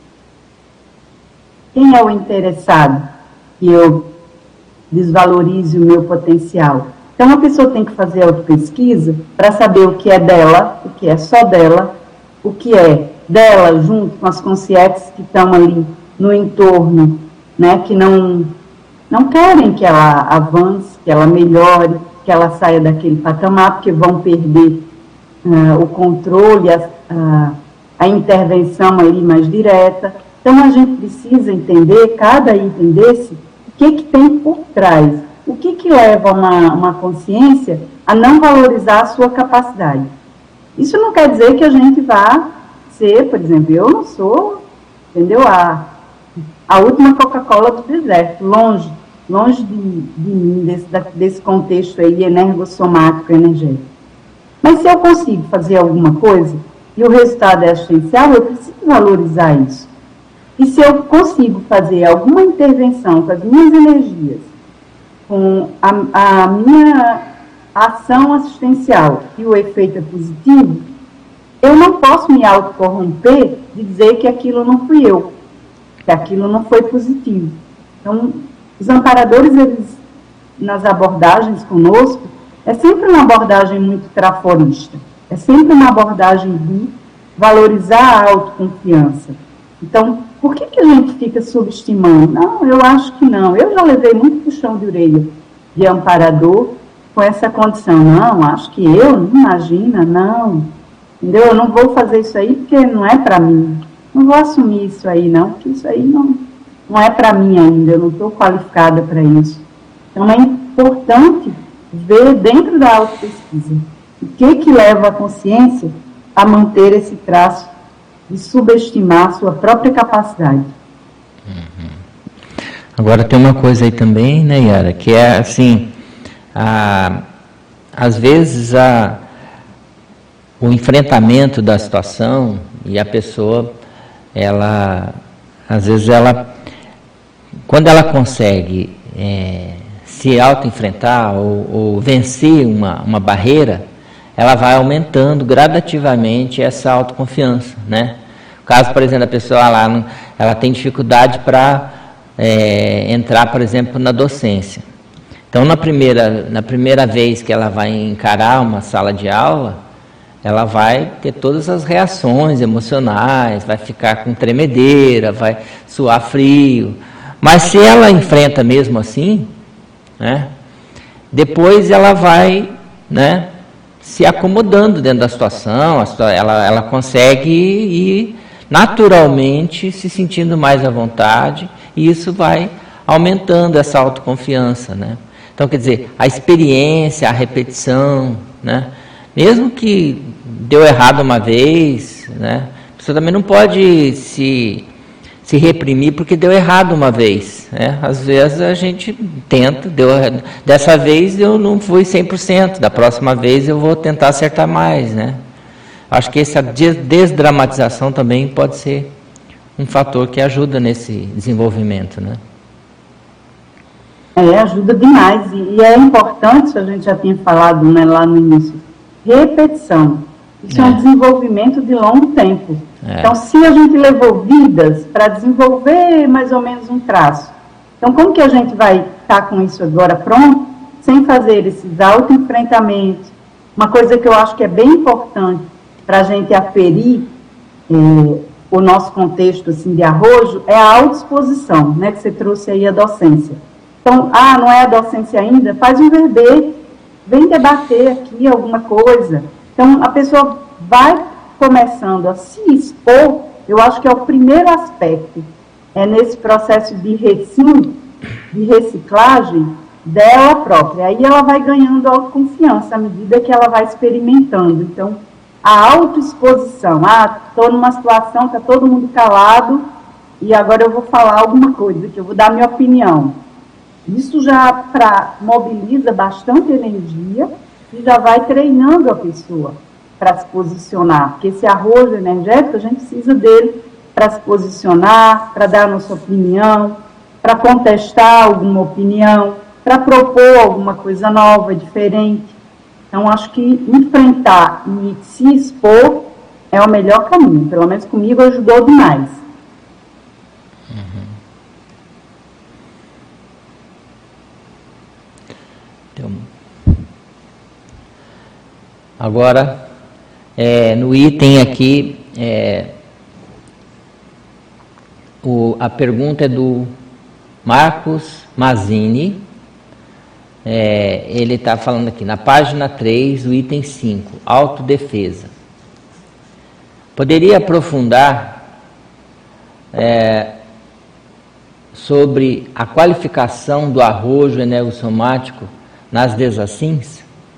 Quem é o interessado que eu desvalorize o meu potencial? Então, a pessoa tem que fazer autopesquisa para saber o que é dela, o que é só dela, o que é dela junto com as consciências que estão ali no entorno, né, que não, não querem que ela avance, que ela melhore, que ela saia daquele patamar, porque vão perder uh, o controle, a, a, a intervenção ali mais direta. Então, a gente precisa entender, cada item desse, o que, que tem por trás, o que, que leva uma, uma consciência a não valorizar a sua capacidade. Isso não quer dizer que a gente vá ser, por exemplo, eu não sou, entendeu, a, a última Coca-Cola do deserto, longe, longe de, de mim, desse, desse contexto aí energossomático, energético. Mas se eu consigo fazer alguma coisa, e o resultado é assistencial, eu preciso valorizar isso. E se eu consigo fazer alguma intervenção com as minhas energias, com a, a minha ação assistencial, e o efeito é positivo, eu não posso me autocorromper de dizer que aquilo não fui eu, que aquilo não foi positivo. Então, os amparadores, eles, nas abordagens conosco, é sempre uma abordagem muito traforista, é sempre uma abordagem de valorizar a autoconfiança. Então, por que, que a gente fica subestimando? Não, eu acho que não. Eu já levei muito puxão de orelha de amparador com essa condição. Não, acho que eu, não imagina, não. Entendeu? Eu não vou fazer isso aí porque não é para mim. Não vou assumir isso aí, não, porque isso aí não, não é para mim ainda. Eu não estou qualificada para isso. Então, é importante ver dentro da autopesquisa o que, que leva a consciência a manter esse traço de subestimar a sua própria capacidade. Uhum. Agora tem uma coisa aí também, né, Yara, que é assim, a, às vezes a, o enfrentamento da situação e a pessoa, ela, às vezes ela, quando ela consegue é, se auto-enfrentar ou, ou vencer uma, uma barreira, ela vai aumentando gradativamente essa autoconfiança, né? Caso, por exemplo, a pessoa lá, não, ela tem dificuldade para é, entrar, por exemplo, na docência. Então, na primeira, na primeira vez que ela vai encarar uma sala de aula, ela vai ter todas as reações emocionais, vai ficar com tremedeira, vai suar frio. Mas se ela enfrenta mesmo assim, né, depois ela vai, né, se acomodando dentro da situação, ela, ela consegue ir naturalmente se sentindo mais à vontade, e isso vai aumentando essa autoconfiança, né? Então, quer dizer, a experiência, a repetição, né? Mesmo que deu errado uma vez, né? A pessoa também não pode se, se reprimir porque deu errado uma vez, né? Às vezes a gente tenta, deu, dessa vez eu não fui cem por cento, da próxima vez eu vou tentar acertar mais, né? Acho que essa desdramatização também pode ser um fator que ajuda nesse desenvolvimento, né? É, ajuda demais. E, e é importante, a gente já tinha falado, né, lá no início, repetição. Isso é, é um desenvolvimento de longo tempo. É. Então, se a gente levou vidas para desenvolver mais ou menos um traço, então como que a gente vai estar com isso agora pronto, sem fazer esses autoenfrentamentos? Uma coisa que eu acho que é bem importante para a gente aferir eh, o nosso contexto assim, de arrojo, é a autoexposição, né, que você trouxe aí a docência. Então, ah, não é a docência ainda? Faz um verbete, vem debater aqui alguma coisa. Então, a pessoa vai começando a se expor, eu acho que é o primeiro aspecto, é nesse processo de reciclo, de reciclagem dela própria. Aí ela vai ganhando autoconfiança à medida que ela vai experimentando. Então, a autoexposição, ah, estou numa situação, está todo mundo calado, e agora eu vou falar alguma coisa, que eu vou dar minha opinião. Isso já pra, mobiliza bastante energia e já vai treinando a pessoa para se posicionar. Porque esse arrojo energético, a gente precisa dele para se posicionar, para dar a nossa opinião, para contestar alguma opinião, para propor alguma coisa nova, diferente. Então, acho que enfrentar e se expor é o melhor caminho. Pelo menos comigo ajudou demais. Uhum. Então, agora, é, no item aqui, é, o, a pergunta é do Marcos Mazzini. É, ele está falando aqui, na página três, o item cinco, autodefesa. Poderia aprofundar é, sobre a qualificação do arrojo energossomático nas desassins?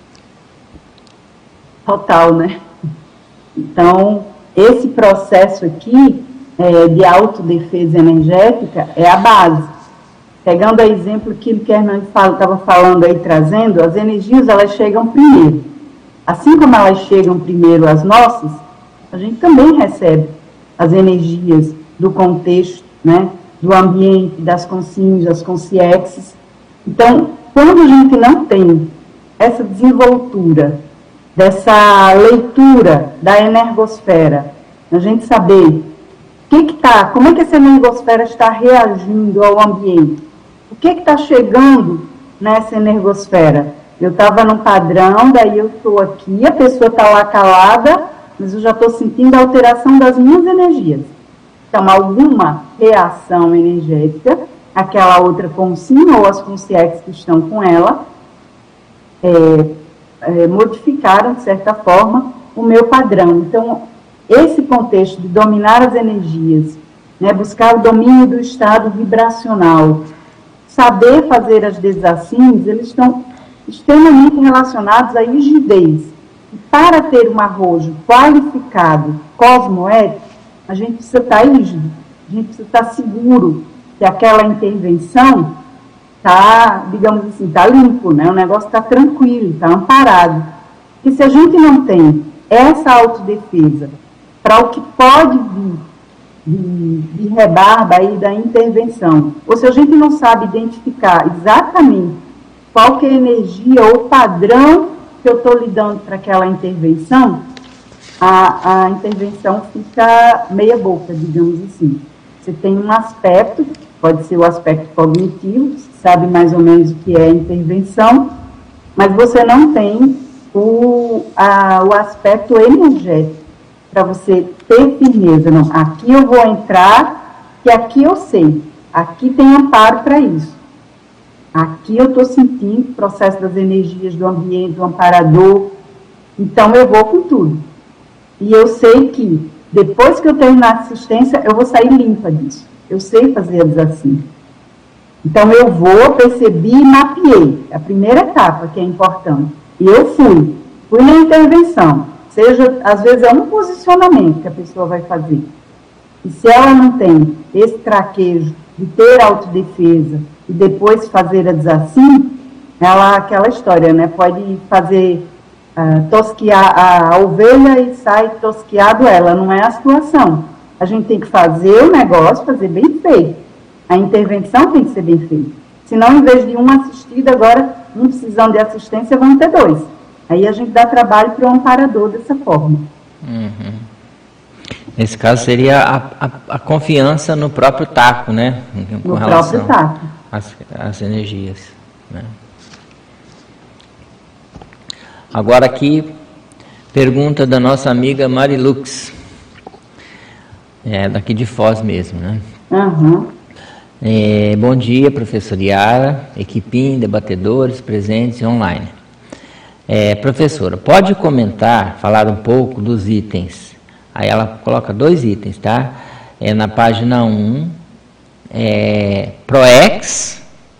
Total, né? Então, esse processo aqui é, de autodefesa energética é a base. Pegando o exemplo que o Hernani estava falando aí, trazendo, as energias, elas chegam primeiro. Assim como elas chegam primeiro as nossas, a gente também recebe as energias do contexto, né, do ambiente, das consciências, das consciências. Então, quando a gente não tem essa desenvoltura, dessa leitura da energosfera, a gente saber o que que tá, como é que essa energosfera está reagindo ao ambiente, o que está chegando nessa energosfera? Eu estava num padrão, daí eu estou aqui, a pessoa está lá calada, mas eu já estou sentindo a alteração das minhas energias. Então, alguma reação energética, aquela outra consciência ou as consciências que estão com ela, é, é, modificaram, de certa forma, o meu padrão. Então, esse contexto de dominar as energias, né, buscar o domínio do estado vibracional, saber fazer as desassins, eles estão extremamente relacionados à rigidez. E para ter um arrojo qualificado, cosmoético, a gente precisa estar rígido, a gente precisa estar seguro que aquela intervenção está, digamos assim, está limpo, né? O negócio está tranquilo, está amparado. E se a gente não tem essa autodefesa para o que pode vir De, de rebarba aí da intervenção, ou se a gente não sabe identificar exatamente qual que é a energia ou padrão que eu estou lidando para aquela intervenção, a, a intervenção fica meia boca, digamos assim. Você tem um aspecto, pode ser o aspecto cognitivo, você sabe mais ou menos o que é a intervenção, mas você não tem o, a, o aspecto energético, para você ter firmeza. Não, aqui eu vou entrar, que aqui eu sei, aqui tem amparo para isso. Aqui eu estou sentindo o processo das energias do ambiente, do amparador, então eu vou com tudo. E eu sei que, depois que eu terminar a assistência, eu vou sair limpa disso. Eu sei fazer assim. Então eu vou, percebi e mapeei. A primeira etapa que é importante. E eu fui. Fui na intervenção. Seja, às vezes é um posicionamento que a pessoa vai fazer. E se ela não tem esse traquejo de ter autodefesa e depois fazer a desassim, ela, aquela história, né? Pode fazer... Uh, tosquiar a, a ovelha e sai tosquiado ela, não é a situação. A gente tem que fazer o negócio, fazer bem feito. A intervenção tem que ser bem feita. Senão, em vez de um assistido, agora, um precisando de assistência, vão ter dois. Aí a gente dá trabalho para o amparador dessa forma. Uhum. Nesse caso, seria a, a, a confiança no próprio taco, né? Com no relação próprio taco. Às, às energias, né? Agora aqui, pergunta da nossa amiga Marilux, é, daqui de Foz mesmo, né? Uhum. É, bom dia, professor Yara, equipinho, debatedores, presentes e online. É, professora, pode comentar, falar um pouco dos itens? Aí ela coloca dois itens, tá? É na página um, é, ProEx,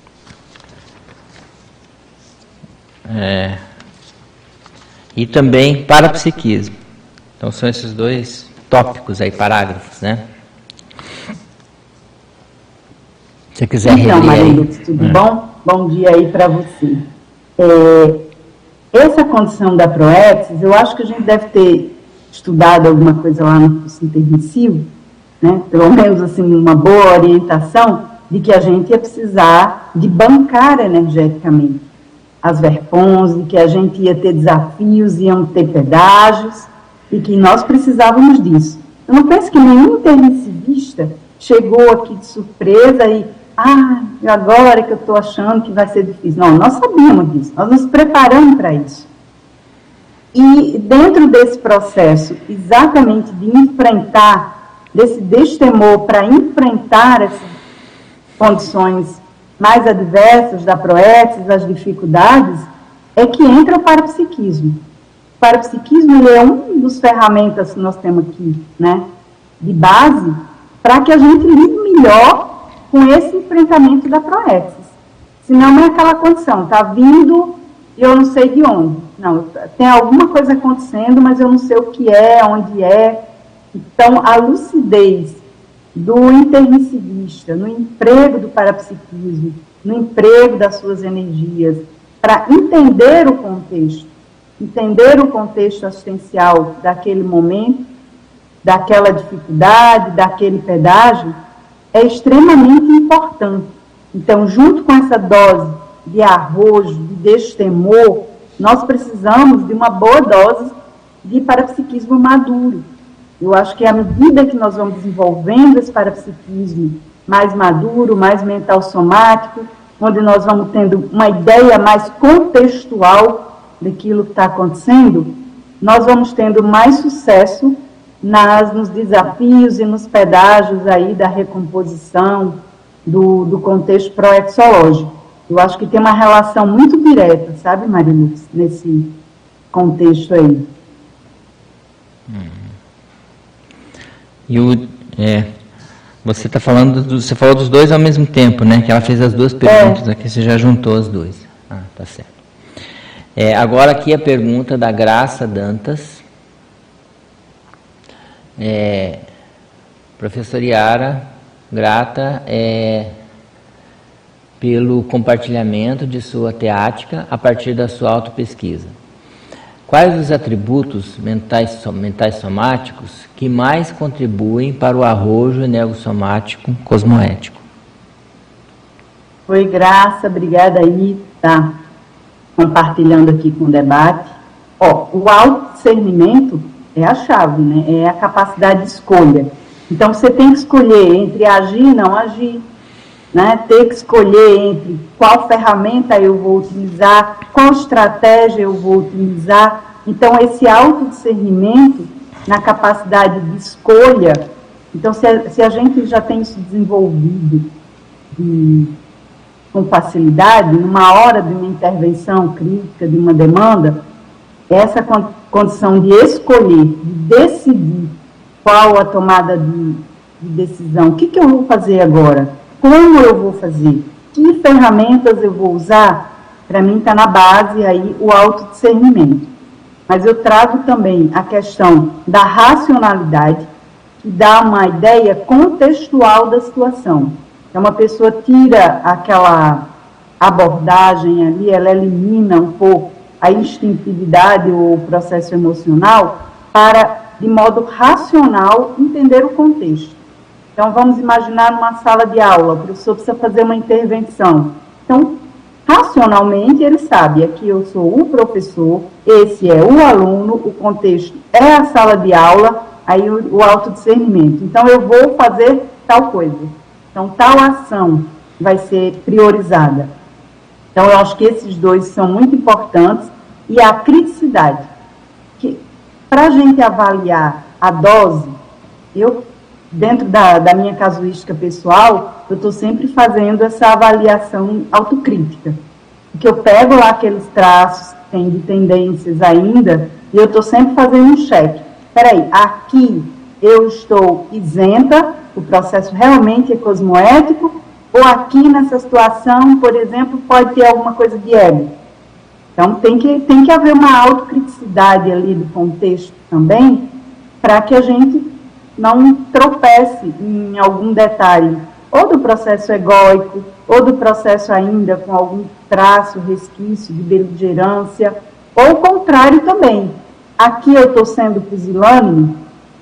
é... e também parapsiquismo. Então são esses dois tópicos aí, parágrafos, né? Se você quiser então, reler aí. Marilux, tudo é. bom? Bom dia aí para você. É, essa condição da ProEx, eu acho que a gente deve ter estudado alguma coisa lá no curso intermissivo, né? Pelo menos assim, uma boa orientação de que a gente ia precisar de bancar energeticamente as verpons, de que a gente ia ter desafios, iam ter pedágios, e que nós precisávamos disso. Eu não penso que nenhum intermissivista chegou aqui de surpresa e, ah, agora que eu estou achando que vai ser difícil. Não, nós sabíamos disso, nós nos preparamos para isso. E dentro desse processo, exatamente de enfrentar, desse destemor para enfrentar essas condições mais adversas da ProEx, as dificuldades, é que entra o parapsiquismo. O parapsiquismo ele é uma das ferramentas que nós temos aqui, né, de base, para que a gente lide melhor com esse enfrentamento da ProEx. Senão não é aquela condição, está vindo e eu não sei de onde. Não, tem alguma coisa acontecendo, mas eu não sei o que é, onde é. Então, a lucidez do intermissivista, no emprego do parapsiquismo, no emprego das suas energias, para entender o contexto, entender o contexto assistencial daquele momento, daquela dificuldade, daquele pedágio, é extremamente importante. Então, junto com essa dose de arrojo, de destemor, nós precisamos de uma boa dose de parapsiquismo maduro. Eu acho que à medida que nós vamos desenvolvendo esse parapsiquismo mais maduro, mais mental somático, onde nós vamos tendo uma ideia mais contextual daquilo que está acontecendo, nós vamos tendo mais sucesso nas, nos desafios e nos pedágios aí da recomposição do, do contexto proexológico. Eu acho que tem uma relação muito direta, sabe, Marilux, nesse contexto aí. Hum. E o, é, você está falando, do, você falou dos dois ao mesmo tempo, né? Que ela fez as duas perguntas, é. Aqui você já juntou as duas. Ah, tá certo. É, agora aqui a pergunta da Graça Dantas. É, professor Yara, grata é, pelo compartilhamento de sua teática a partir da sua autopesquisa. Quais os atributos mentais, mentais somáticos que mais contribuem para o arrojo energossomático cosmoético? Oi, Graça, obrigada aí, tá compartilhando aqui com o debate. Ó, o autodiscernimento é a chave, né? É a capacidade de escolha. Então, você tem que escolher entre agir e não agir, né? Ter que escolher entre qual ferramenta eu vou utilizar, qual estratégia eu vou utilizar. Então, esse autodiscernimento na capacidade de escolha, então, se a, se a gente já tem isso desenvolvido de, com facilidade, numa hora de uma intervenção crítica, de uma demanda, essa condição de escolher, de decidir qual a tomada de, de decisão, o que, que eu vou fazer agora, como eu vou fazer, que ferramentas eu vou usar, para mim está na base aí o autodiscernimento. Mas eu trago também a questão da racionalidade, que dá uma ideia contextual da situação. Então, uma pessoa tira aquela abordagem ali, ela elimina um pouco a instintividade ou o processo emocional para, de modo racional, entender o contexto. Então, vamos imaginar numa sala de aula, o professor precisa fazer uma intervenção. Então, racionalmente, ele sabe, aqui eu sou o professor, esse é o aluno, o contexto é a sala de aula, aí o, o autodiscernimento. Então, eu vou fazer tal coisa. Então, tal ação vai ser priorizada. Então, eu acho que esses dois são muito importantes. E a criticidade, que para a gente avaliar a dose, eu, dentro da, da minha casuística pessoal, eu estou sempre fazendo essa avaliação autocrítica. Porque eu pego lá aqueles traços que tem de tendências ainda, e eu estou sempre fazendo um cheque. Espera aí, aqui eu estou isenta, o processo realmente é cosmoético, ou aqui nessa situação, por exemplo, pode ter alguma coisa de ego. Então, tem que, tem que haver uma autocriticidade ali do contexto também, para que a gente não tropece em algum detalhe, ou do processo egóico, ou do processo ainda com algum traço, resquício de beligerância, ou o contrário também. Aqui eu estou sendo pusilânime,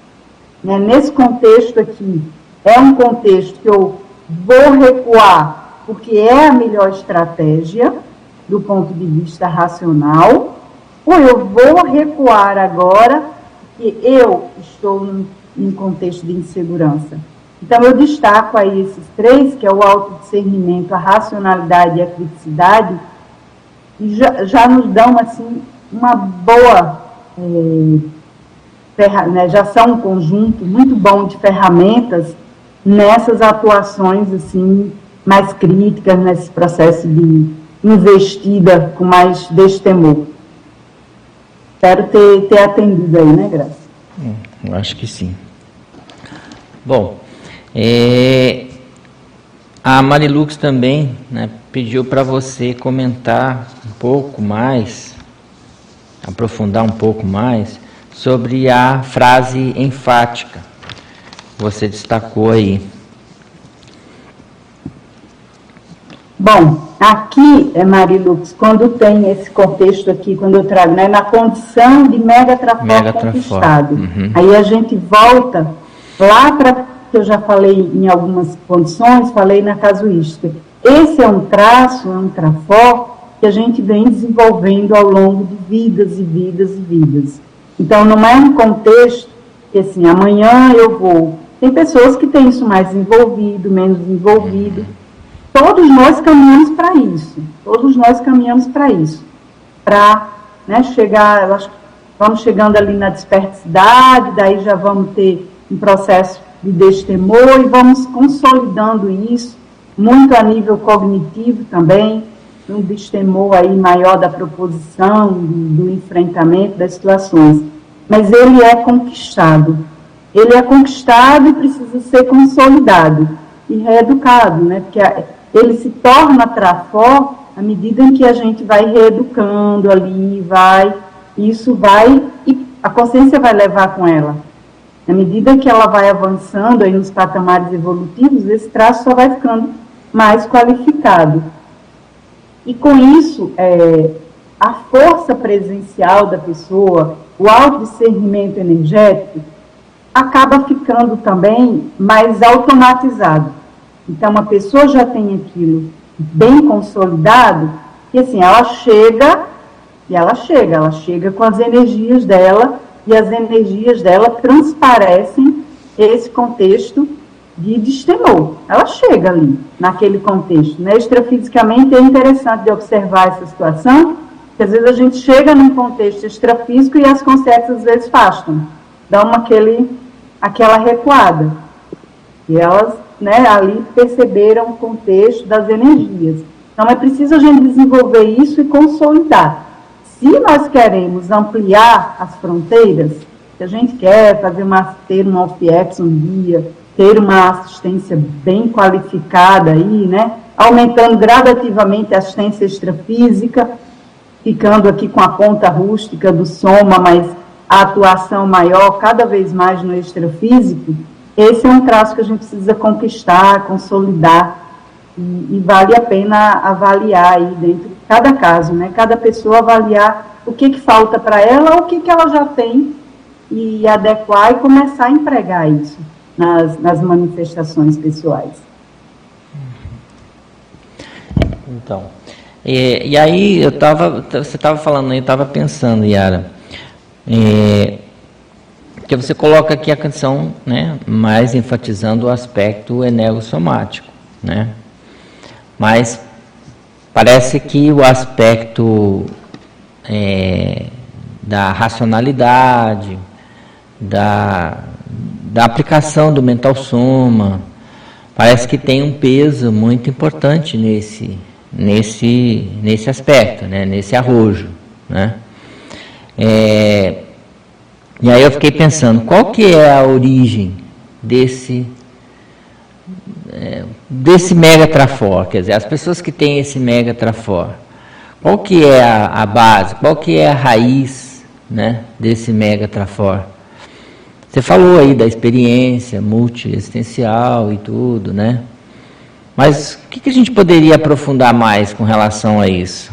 né, nesse contexto aqui, é um contexto que eu vou recuar, porque é a melhor estratégia, do ponto de vista racional, ou eu vou recuar agora, porque eu estou em um contexto de insegurança. Então, eu destaco aí esses três, que é o autodiscernimento, a racionalidade e a criticidade, e já, já nos dão, assim, uma boa, é, ferra, né, já são um conjunto muito bom de ferramentas nessas atuações, assim, mais críticas, nesse processo de investida com mais destemor. Espero ter, ter atendido aí, né, Graça? Hum, eu acho que sim. Bom, é, a Marilux também, né, pediu para você comentar um pouco mais, aprofundar um pouco mais, sobre a frase enfática. Você destacou aí. Bom, aqui, Marilux, quando tem esse contexto aqui, quando eu trago, né, na condição de megatrafor conquistado, uhum. Aí a gente volta lá para, que eu já falei em algumas condições, falei na casuística. Esse é um traço, é um trafor, que a gente vem desenvolvendo ao longo de vidas e vidas e vidas. Então, não é um contexto que, assim, amanhã eu vou... Tem pessoas que têm isso mais desenvolvido, menos desenvolvido. Uhum. Todos nós caminhamos para isso, todos nós caminhamos para isso, para, né, chegar, eu acho que vamos chegando ali na desperticidade, daí já vamos ter um processo de destemor e vamos consolidando isso, muito a nível cognitivo também, um destemor aí maior da proposição, do, do enfrentamento das situações, mas ele é conquistado, ele é conquistado e precisa ser consolidado e reeducado, né, porque a, ele se torna trafor à medida em que a gente vai reeducando ali, vai, isso vai, e a consciência vai levar com ela. À medida que ela vai avançando aí nos patamares evolutivos, esse traço só vai ficando mais qualificado. E com isso, é, a força presencial da pessoa, o autodiscernimento energético, acaba ficando também mais automatizado. Então, uma pessoa já tem aquilo bem consolidado, e assim, ela chega, e ela chega, ela chega com as energias dela e as energias dela transparecem esse contexto de destemor. Ela chega ali, naquele contexto. Né? Extrafisicamente é interessante de observar essa situação, porque às vezes a gente chega num contexto extrafísico e as consciências às vezes afastam, dão uma, aquele, aquela recuada. E elas, né, ali perceberam o contexto das energias. Então é preciso a gente desenvolver isso e consolidar. Se nós queremos ampliar as fronteiras, se a gente quer fazer uma, ter uma O F I E X um dia, ter uma assistência bem qualificada aí, né, aumentando gradativamente a assistência extrafísica, ficando aqui com a ponta rústica do soma, mas a atuação maior cada vez mais no extrafísico, esse é um traço que a gente precisa conquistar, consolidar, e, e vale a pena avaliar aí dentro de cada caso, né, cada pessoa avaliar o que, que falta para ela, o que, que ela já tem, e adequar e começar a empregar isso nas, nas manifestações pessoais. Então, e, e aí eu estava, você estava falando, eu estava pensando, Yara, é, que você coloca aqui a canção, né, mais enfatizando o aspecto energossomático, né, mas parece que o aspecto é, da racionalidade, da, da aplicação do mental soma, parece que tem um peso muito importante nesse, nesse, nesse aspecto, né, nesse arrojo, né. É, e aí eu fiquei pensando, qual que é a origem desse, é, desse mega trafor? Quer dizer, as pessoas que têm esse mega trafor, qual que é a, a base, qual que é a raiz, né, desse mega trafor? Você falou aí da experiência multi-existencial e tudo, né? Mas o que, que a gente poderia aprofundar mais com relação a isso?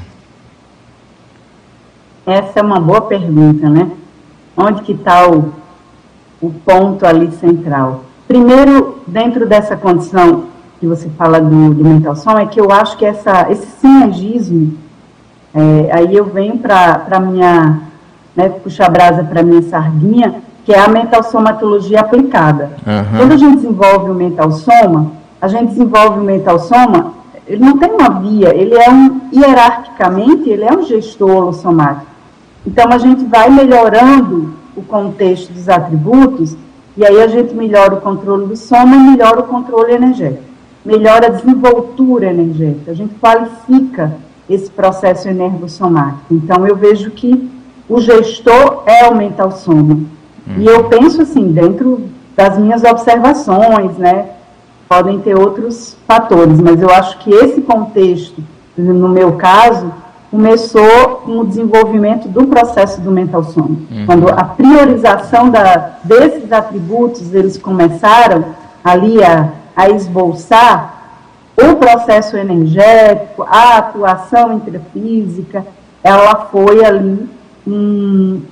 Essa é uma boa pergunta, né? Onde que está o, o ponto ali central? Primeiro, dentro dessa condição que você fala do, do mental soma, é que eu acho que essa, esse sinergismo, é, aí eu venho para a minha, né, puxar brasa para a minha sardinha, que é a mental somatologia aplicada. Uhum. Quando a gente desenvolve o mental soma, a gente desenvolve o mental soma, ele não tem uma via, ele é um, hierarquicamente, ele é um gestor holossomático. Então, a gente vai melhorando o contexto dos atributos, e aí a gente melhora o controle do soma e melhora o controle energético. Melhora a desenvoltura energética, a gente qualifica esse processo energossomático. Então, eu vejo que o gestor é o mental soma. Hum. E eu penso assim, dentro das minhas observações, né, podem ter outros fatores, mas eu acho que esse contexto, no meu caso, começou no desenvolvimento do processo do mental soma. Uhum. Quando a priorização da, desses atributos, eles começaram ali a, a esboçar o processo energético, a atuação intrafísica, ela foi ali um,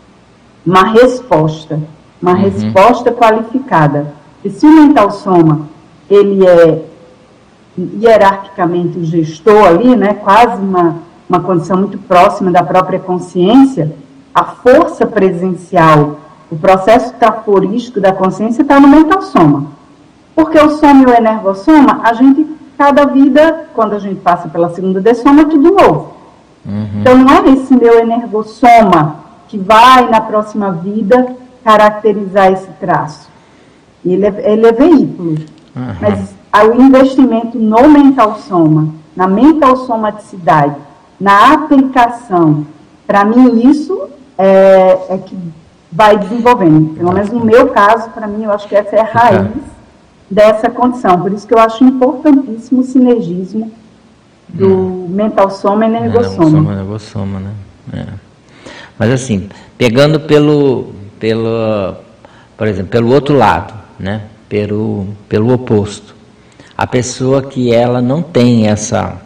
uma resposta, uma uhum. resposta qualificada. E se o mental soma, ele é hierarquicamente o gestor ali, né, quase uma uma condição muito próxima da própria consciência, a força presencial, o processo traforístico da consciência está no mental soma. Porque o soma e o energossoma, a gente, cada vida, quando a gente passa pela segunda dessoma, é tudo novo. Uhum. Então não é esse meu energossoma que vai, na próxima vida, caracterizar esse traço. Ele é, ele é veículo. Uhum. Mas o investimento no mental soma, na mental somaticidade, na aplicação, para mim isso é, é que vai desenvolvendo. Pelo menos no meu caso, para mim, eu acho que essa é a raiz dessa condição. Por isso que eu acho importantíssimo o sinergismo do hum. mental soma e energossoma. Energossoma, né? É. Mas assim, pegando pelo, pelo, por exemplo, pelo outro lado, né? Pelo, pelo oposto. A pessoa que ela não tem essa...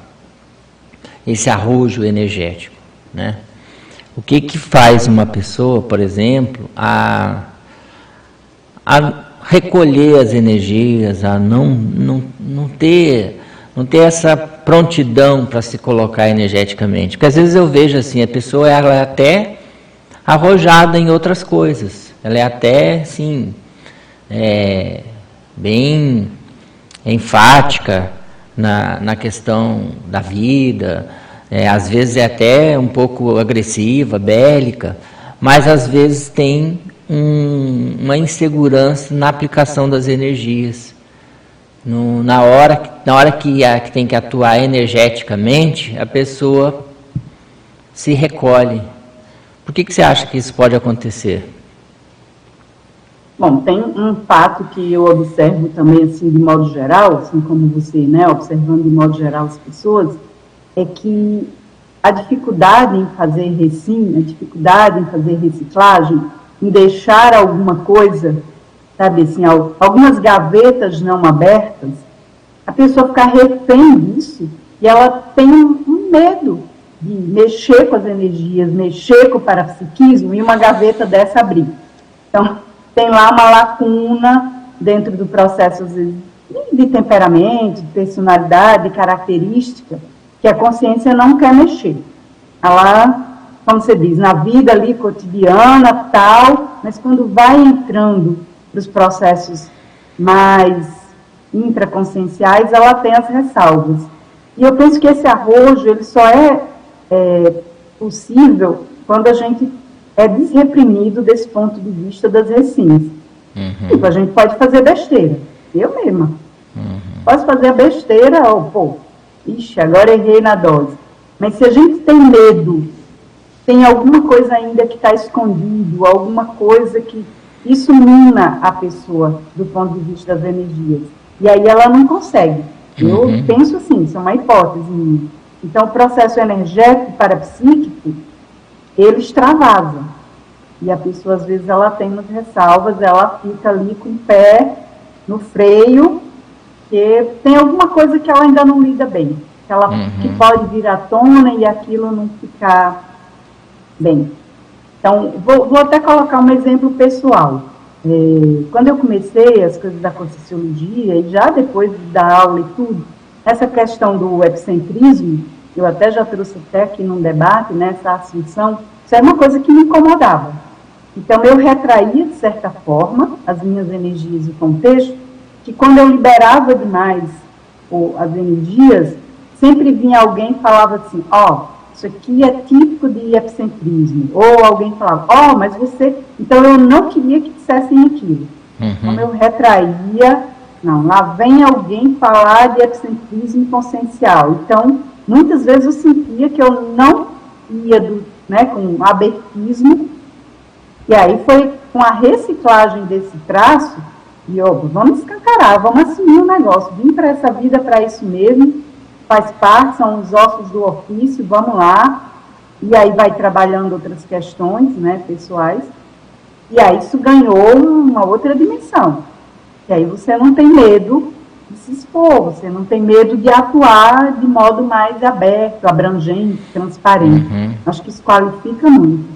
esse arrojo energético, né? O que que faz uma pessoa, por exemplo, a, a recolher as energias, a não, não, não, ter, não ter essa prontidão para se colocar energeticamente? Porque às vezes eu vejo assim, a pessoa ela até arrojada em outras coisas. Ela é até, assim, é, bem enfática na, na questão da vida, é, às vezes é até um pouco agressiva, bélica, mas às vezes tem um, uma insegurança na aplicação das energias. No, na hora, na hora que, a, que tem que atuar energeticamente, a pessoa se recolhe. Por que, que você acha que isso pode acontecer? Bom, tem um fato que eu observo também, assim, de modo geral, assim como você, né, observando de modo geral as pessoas, é que a dificuldade em fazer recim, a dificuldade em fazer reciclagem, em deixar alguma coisa, sabe, assim, algumas gavetas não abertas, a pessoa ficar refém disso, e ela tem um medo de mexer com as energias, mexer com o parapsiquismo, e uma gaveta dessa abrir. Então, tem lá uma lacuna dentro do processo, às vezes, de temperamento, de personalidade, de característica, que a consciência não quer mexer. Ela, como você diz, na vida ali cotidiana, tal, mas quando vai entrando nos processos mais intraconscienciais, ela tem as ressalvas. E eu penso que esse arrojo, ele só é, é possível quando a gente é desreprimido desse ponto de vista das recins. Uhum. Tipo, a gente pode fazer besteira. Eu mesma. Uhum. Posso fazer a besteira, oh, pô, ixi, agora errei na dose. Mas se a gente tem medo, tem alguma coisa ainda que está escondido, alguma coisa que... Isso mina a pessoa do ponto de vista das energias. E aí ela não consegue. Eu uhum. penso assim, isso é uma hipótese minha. Então, o processo energético parapsíquico, ele extravasa. E a pessoa, às vezes, ela tem umas ressalvas, ela fica ali com o pé no freio, porque tem alguma coisa que ela ainda não lida bem. Que, ela, uhum. que pode vir à tona e aquilo não ficar bem. Então, vou, vou até colocar um exemplo pessoal. É, quando eu comecei as coisas da Conscienciologia, e já depois da aula e tudo, essa questão do epicentrismo, eu até já trouxe até aqui num debate, né, essa assunção, isso era uma coisa que me incomodava. Então, eu retraía, de certa forma, as minhas energias e contexto, que quando eu liberava demais ou, as energias, sempre vinha alguém e falava assim, ó, oh, isso aqui é típico de epicentrismo. Ou alguém falava, ó, oh, mas você... Então, eu não queria que dissessem aquilo. Uhum. Então, eu retraía, não, lá vem alguém falar de epicentrismo consciencial. Então, muitas vezes eu sentia que eu não ia do, né, com abertismo, e aí foi com a reciclagem desse traço, e ó, vamos escancarar, vamos assumir o negócio, vim para essa vida para isso mesmo, faz parte, são os ossos do ofício, vamos lá, e aí vai trabalhando outras questões, né, pessoais, e aí isso ganhou uma outra dimensão, e aí você não tem medo de se expor, você não tem medo de atuar de modo mais aberto, abrangente, transparente. Uhum. Acho que isso qualifica muito.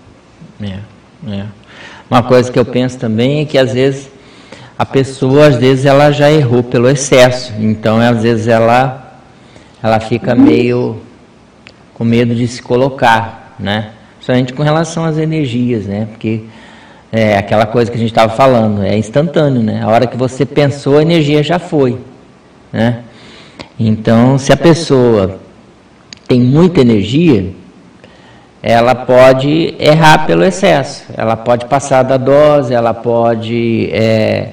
É, é. Uma coisa que eu penso também é que às vezes a pessoa, às vezes ela já errou pelo excesso, então às vezes ela ela fica uhum. meio com medo de se colocar, né? Principalmente com relação às energias, né? Porque é aquela coisa que a gente estava falando, é instantâneo, né? A hora que você pensou, a energia já foi, né? Então, se a pessoa tem muita energia, ela pode errar pelo excesso, ela pode passar da dose, ela pode é,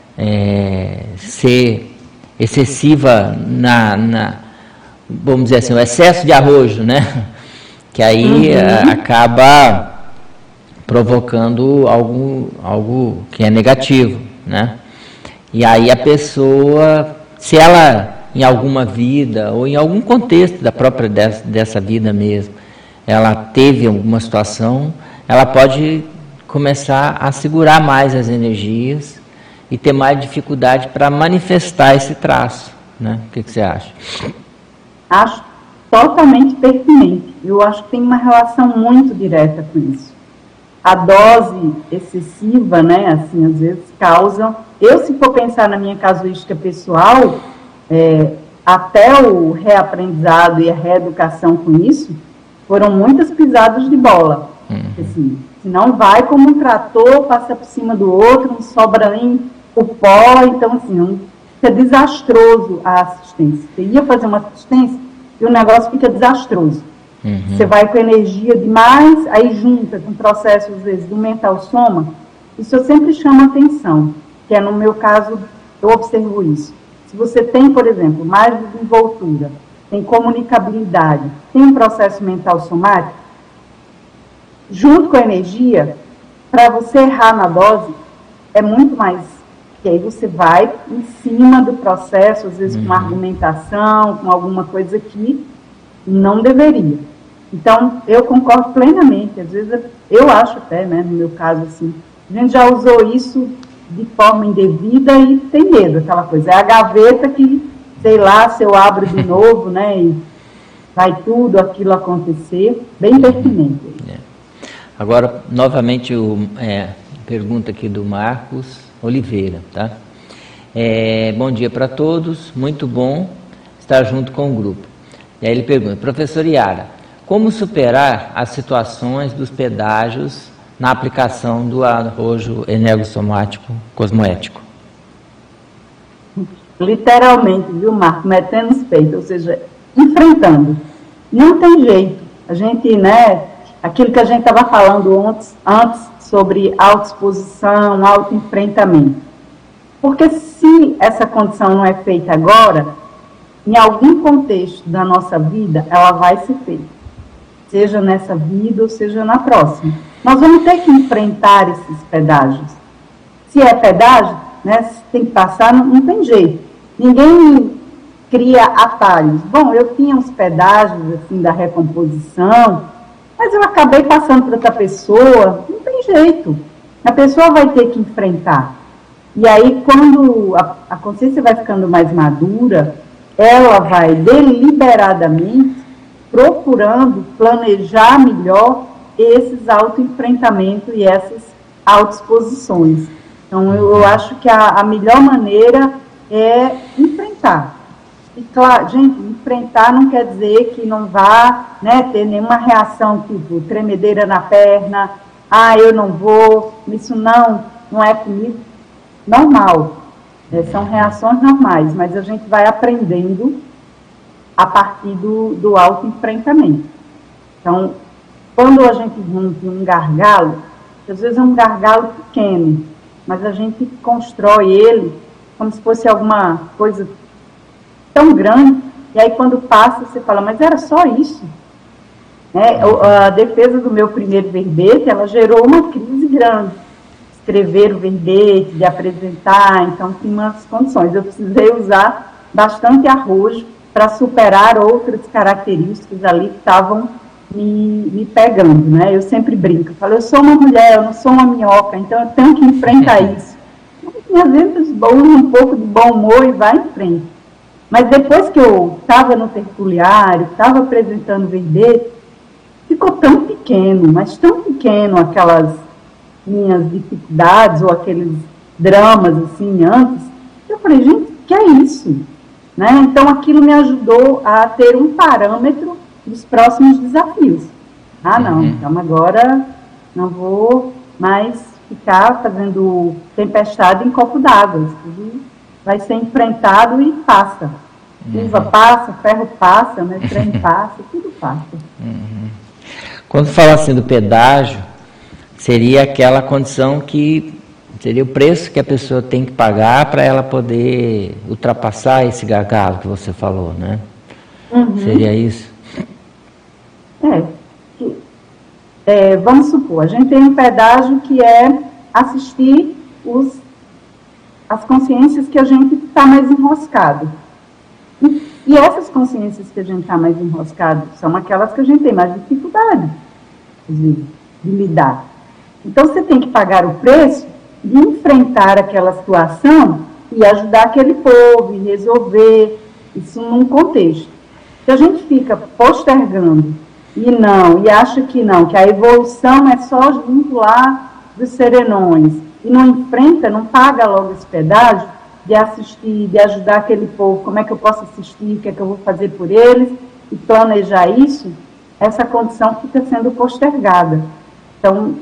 é, ser excessiva na, na, vamos dizer assim, o excesso de arrojo, né? Que aí uhum. a, acaba provocando algo, algo que é negativo, né? E aí a pessoa, se ela em alguma vida ou em algum contexto da própria dessa, dessa vida mesmo, ela teve alguma situação, ela pode começar a segurar mais as energias e ter mais dificuldade para manifestar esse traço, né? O que, que você acha? Acho totalmente pertinente. Eu acho que tem uma relação muito direta com isso. A dose excessiva, né, assim, às vezes causa... Eu, se for pensar na minha casuística pessoal, é, até o reaprendizado e a reeducação com isso, foram muitas pisadas de bola. Uhum. Assim, Senão vai como um trator, passa por cima do outro, não sobra nem o pó, então assim, não, fica desastroso a assistência. Você ia fazer uma assistência e o negócio fica desastroso. Uhum. Você vai com energia demais, aí junta com processos, às vezes, do mental soma. Isso eu sempre chamo atenção, que é no meu caso, eu observo isso. Se você tem, por exemplo, mais desenvoltura, tem comunicabilidade, tem um processo mental somático, junto com a energia, para você errar na dose, é muito mais, que aí você vai em cima do processo, às vezes uhum. com uma argumentação, com alguma coisa que não deveria. Então, eu concordo plenamente, às vezes eu acho até, né, no meu caso, assim, a gente já usou isso de forma indevida e tem medo, aquela coisa, é a gaveta que, sei lá, se eu abro de novo, né, e vai tudo aquilo acontecer, bem pertinente. É. Agora, novamente, o, é, pergunta aqui do Marcos Oliveira, tá? É, bom dia para todos, muito bom estar junto com o grupo. E aí ele pergunta, professor Yara, como superar as situações dos pedágios na aplicação do arrojo energossomático cosmoético? Literalmente, viu, Marco? Metendo os peitos, ou seja, enfrentando. Não tem jeito. A gente, né, aquilo que a gente estava falando antes, antes sobre autoexposição, autoenfrentamento. Porque se essa condição não é feita agora, em algum contexto da nossa vida, ela vai ser feita. Seja nessa vida ou seja na próxima. Nós vamos ter que enfrentar esses pedágios. Se é pedágio, né, se tem que passar, não, não tem jeito. Ninguém cria atalhos. Bom, eu tinha uns pedágios assim, da recomposição, mas eu acabei passando para outra pessoa, não tem jeito. A pessoa vai ter que enfrentar. E aí, quando a, a consciência vai ficando mais madura, ela vai deliberadamente procurando planejar melhor esses autoenfrentamentos e essas autoexposições. Então, eu, eu acho que a, a melhor maneira é enfrentar. E, claro, gente, enfrentar não quer dizer que não vá, né, ter nenhuma reação, tipo, tremedeira na perna, ah, eu não vou, isso não, não é comigo. Normal. É, são reações normais, mas a gente vai aprendendo a partir do, do autoenfrentamento. Então, quando a gente rompe um gargalo, às vezes é um gargalo pequeno, mas a gente constrói ele como se fosse alguma coisa tão grande, e aí quando passa você fala, mas era só isso? Né? A defesa do meu primeiro verbete, ela gerou uma crise grande. Escrever o verbete, de apresentar, então tinha umas condições. Eu precisei usar bastante arrojo para superar outras características ali que estavam me, me pegando, né? Eu sempre brinco, eu falo, eu sou uma mulher, eu não sou uma minhoca, então eu tenho que enfrentar isso. Às vezes um pouco de bom humor e vai em frente. Mas depois que eu estava no tertuliário, estava apresentando o verbete, ficou tão pequeno, mas tão pequeno aquelas minhas dificuldades ou aqueles dramas assim antes, eu falei, gente, o que é isso? Né? Então aquilo me ajudou a ter um parâmetro dos próximos desafios. Ah, não, uhum. Então agora não vou mais ficar fazendo tempestade em copo d'água. Tudo vai ser enfrentado e passa. Uhum. Uva passa, ferro passa, né? Trem passa, tudo passa. Uhum. Quando fala assim do pedágio, seria aquela condição que seria o preço que a pessoa tem que pagar para ela poder ultrapassar esse gargalo que você falou, né? Uhum. Seria isso? É, que, é. Vamos supor, a gente tem um pedágio que é assistir os, as consciências que a gente está mais enroscado. E, e essas consciências que a gente está mais enroscado são aquelas que a gente tem mais dificuldade de, de lidar. Então, você tem que pagar o preço de enfrentar aquela situação e ajudar aquele povo, e resolver isso num contexto. Se a gente fica postergando e não, e acha que não, que a evolução é só junto lá dos serenões, e não enfrenta, não paga logo esse pedágio de assistir, de ajudar aquele povo, como é que eu posso assistir, o que é que eu vou fazer por eles, e planejar isso, essa condição fica sendo postergada. Então,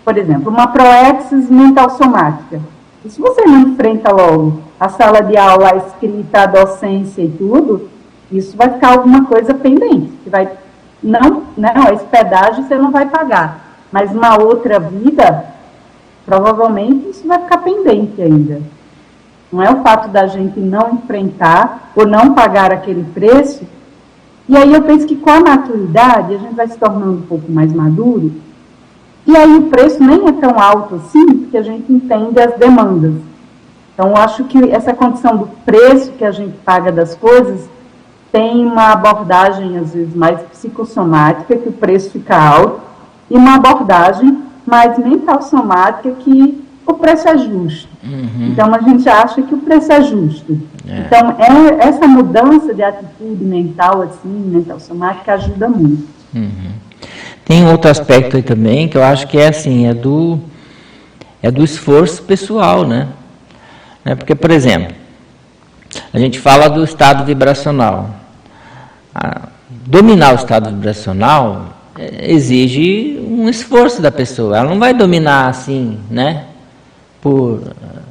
por exemplo, uma proexis mental somática. E se você não enfrenta logo a sala de aula, a escrita, a docência e tudo, isso vai ficar alguma coisa pendente, que vai, não, não, a hospedagem você não vai pagar, mas uma outra vida, provavelmente isso vai ficar pendente ainda. Não é o fato da gente não enfrentar ou não pagar aquele preço. E aí eu penso que com a maturidade, a gente vai se tornando um pouco mais maduro, e aí o preço nem é tão alto assim, porque a gente entende as demandas. Então, eu acho que essa condição do preço que a gente paga das coisas tem uma abordagem, às vezes, mais psicossomática, que o preço fica alto, e uma abordagem mais mental-somática, que o preço é justo. Uhum. Então, a gente acha que o preço é justo. É. Então, é, essa mudança de atitude mental, assim, mental-somática, ajuda muito. Uhum. Tem um outro aspecto aí também, que eu acho que é assim, é do, é do esforço pessoal, né? É porque, por exemplo, a gente fala do estado vibracional. A, dominar o estado vibracional é, exige um esforço da pessoa. Ela não vai dominar assim, né? Por,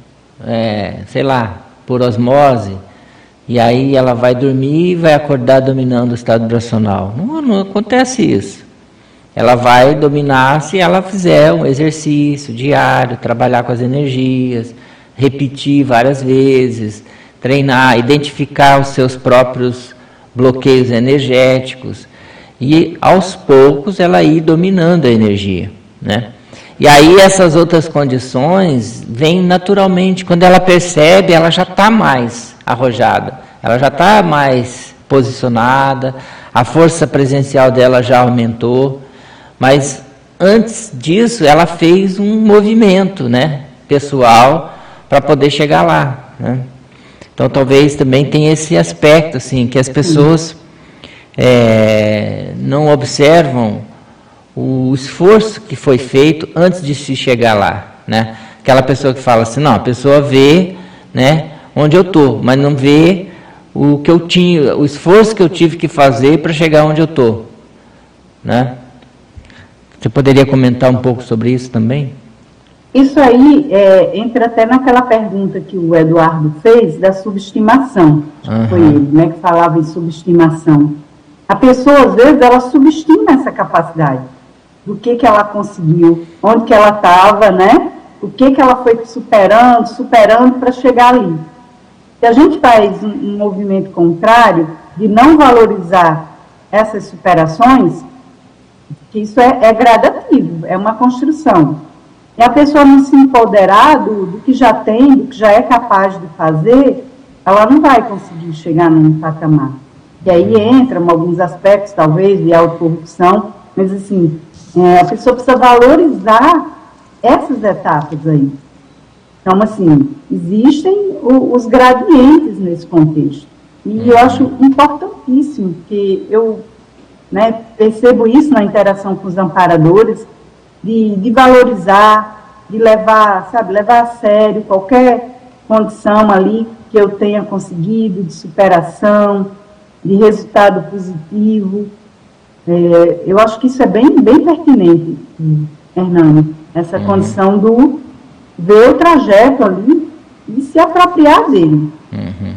é, sei lá, por osmose, e aí ela vai dormir e vai acordar dominando o estado vibracional. Não, não acontece isso. Ela vai dominar se ela fizer um exercício diário, trabalhar com as energias, repetir várias vezes, treinar, identificar os seus próprios bloqueios energéticos e, aos poucos, ela ir dominando a energia, né? E aí essas outras condições vêm naturalmente. Quando ela percebe, ela já está mais arrojada, ela já está mais posicionada, a força presencial dela já aumentou. Mas antes disso, ela fez um movimento, né, pessoal para poder chegar lá, né? Então, talvez também tenha esse aspecto, assim, que as pessoas é, não observam o esforço que foi feito antes de se chegar lá, né? Aquela pessoa que fala assim, não, a pessoa vê, né, onde eu estou, mas não vê o que eu tinha, o esforço que eu tive que fazer para chegar onde eu estou, né? Você poderia comentar um pouco sobre isso também? Isso aí é, entra até naquela pergunta que o Eduardo fez da subestimação. Uhum. Foi ele, né, que falava em subestimação. A pessoa, às vezes, ela subestima essa capacidade. Do que, que ela conseguiu, onde que ela estava, né? O que, que ela foi superando, superando para chegar ali. Se a gente faz um, um movimento contrário de não valorizar essas superações, que isso é, é gradativo, é uma construção. E a pessoa não se empoderar do, do que já tem, do que já é capaz de fazer, ela não vai conseguir chegar num patamar. E aí entram alguns aspectos, talvez, de autocorrupção, mas assim, é, a pessoa precisa valorizar essas etapas aí. Então, assim, existem o, os gradientes nesse contexto. E eu acho importantíssimo, porque eu... né, percebo isso na interação com os amparadores, de, de valorizar, de levar, sabe, levar a sério qualquer condição ali que eu tenha conseguido, de superação, de resultado positivo. É, eu acho que isso é bem, bem pertinente, Hernani, essa uhum. condição do ver o trajeto ali e se apropriar dele. Uhum.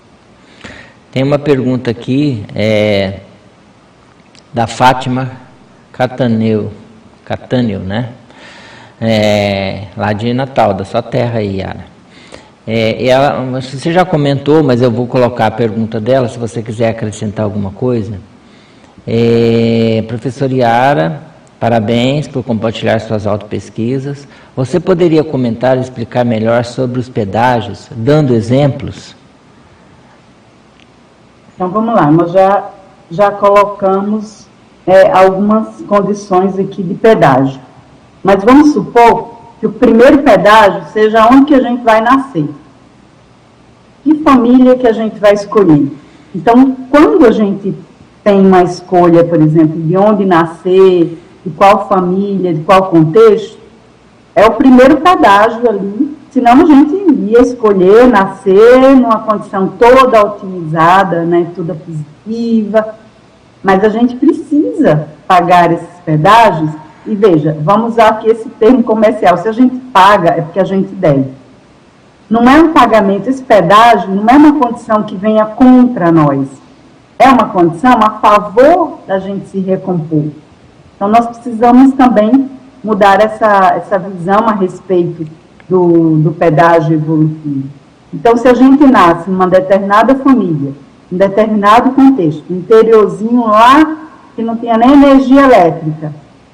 Tem uma pergunta aqui, é... da Fátima Cataneu, Cataneu, né? É, lá de Natal, da sua terra aí, Yara. É, e ela, você já comentou, mas eu vou colocar a pergunta dela, se você quiser acrescentar alguma coisa. É, professora Yara, parabéns por compartilhar suas autopesquisas. Você poderia comentar e explicar melhor sobre os pedágios, dando exemplos? Então, vamos lá, nós já... já colocamos é, algumas condições aqui de pedágio. Mas vamos supor que o primeiro pedágio seja onde que a gente vai nascer. Que família que a gente vai escolher. Então, quando a gente tem uma escolha, por exemplo, de onde nascer, de qual família, de qual contexto, é o primeiro pedágio ali, senão a gente ia escolher nascer numa condição toda otimizada, né, toda positiva, mas a gente precisa pagar esses pedágios E veja, vamos usar aqui esse termo comercial, se a gente paga é porque a gente deve. Não é um pagamento, esse pedágio não é uma condição que venha contra nós, é uma condição a favor da gente se recompor. Então nós precisamos também mudar essa, essa visão a respeito do, do pedágio evolutivo. Então, se a gente nasce numa determinada família, em determinado contexto, um interiorzinho lá que não tinha nem energia elétrica,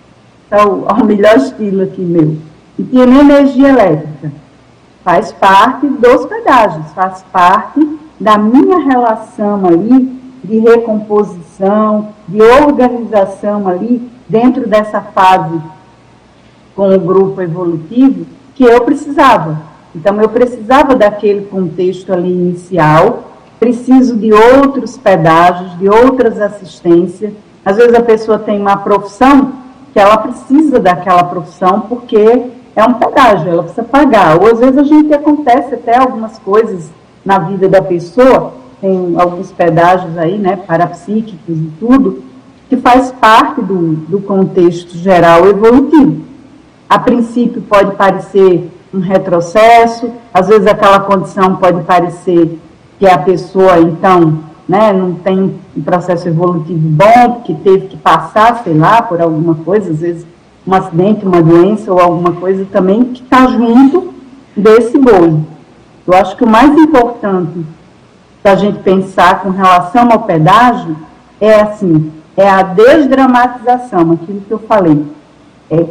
então, ao melhor estilo aqui meu, não tinha nem energia elétrica, faz parte dos pedágios, faz parte da minha relação ali de recomposição, de organização ali dentro dessa fase com o grupo evolutivo que eu precisava. Então, eu precisava daquele contexto ali inicial, preciso de outros pedágios, de outras assistências. Às vezes a pessoa tem uma profissão que ela precisa daquela profissão porque é um pedágio, ela precisa pagar. Ou às vezes a gente acontece até algumas coisas na vida da pessoa, tem alguns pedágios aí, né, parapsíquicos e tudo, que faz parte do, do contexto geral evolutivo. A princípio pode parecer um retrocesso, às vezes aquela condição pode parecer que a pessoa, então, né, não tem um processo evolutivo bom, porque teve que passar, sei lá, por alguma coisa, às vezes um acidente, uma doença ou alguma coisa também que está junto desse bolo. Eu acho que o mais importante da gente pensar com relação ao pedágio é assim, é a desdramatização, aquilo que eu falei. É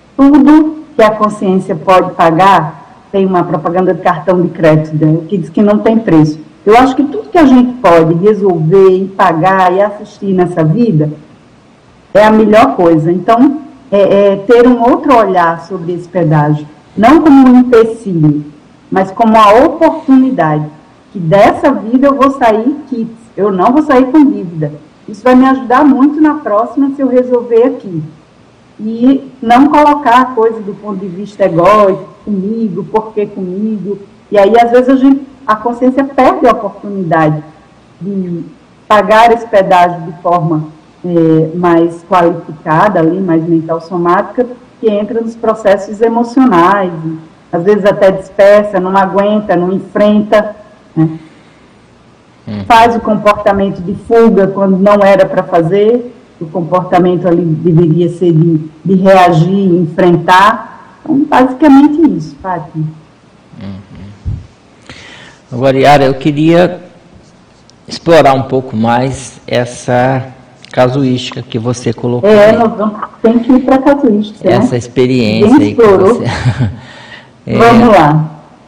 tudo que a consciência pode pagar. Tem uma propaganda de cartão de crédito, né, que diz que não tem preço. Eu acho que tudo que a gente pode resolver e pagar e assistir nessa vida é a melhor coisa. Então, é, é ter um outro olhar sobre esse pedágio, não como um empecilho, mas como uma oportunidade, que dessa vida eu vou sair quites, eu não vou sair com dívida. Isso vai me ajudar muito na próxima se eu resolver aqui. E não colocar a coisa do ponto de vista egóico, comigo, por que comigo. E aí, às vezes, a, gente, a consciência perde a oportunidade de pagar esse pedágio de forma é, mais qualificada, ali, mais mental somática, que entra nos processos emocionais, e, às vezes até dispersa, não aguenta, não enfrenta, né? hum. Faz o comportamento de fuga quando não era para fazer. O comportamento ali deveria ser de, de reagir, enfrentar. Então, basicamente isso, Fátima. Uhum. Agora, Yara, eu queria explorar um pouco mais essa casuística que você colocou. É, nós vamos, tem que ir para a casuística, essa né? experiência aí que você... é... Vamos lá.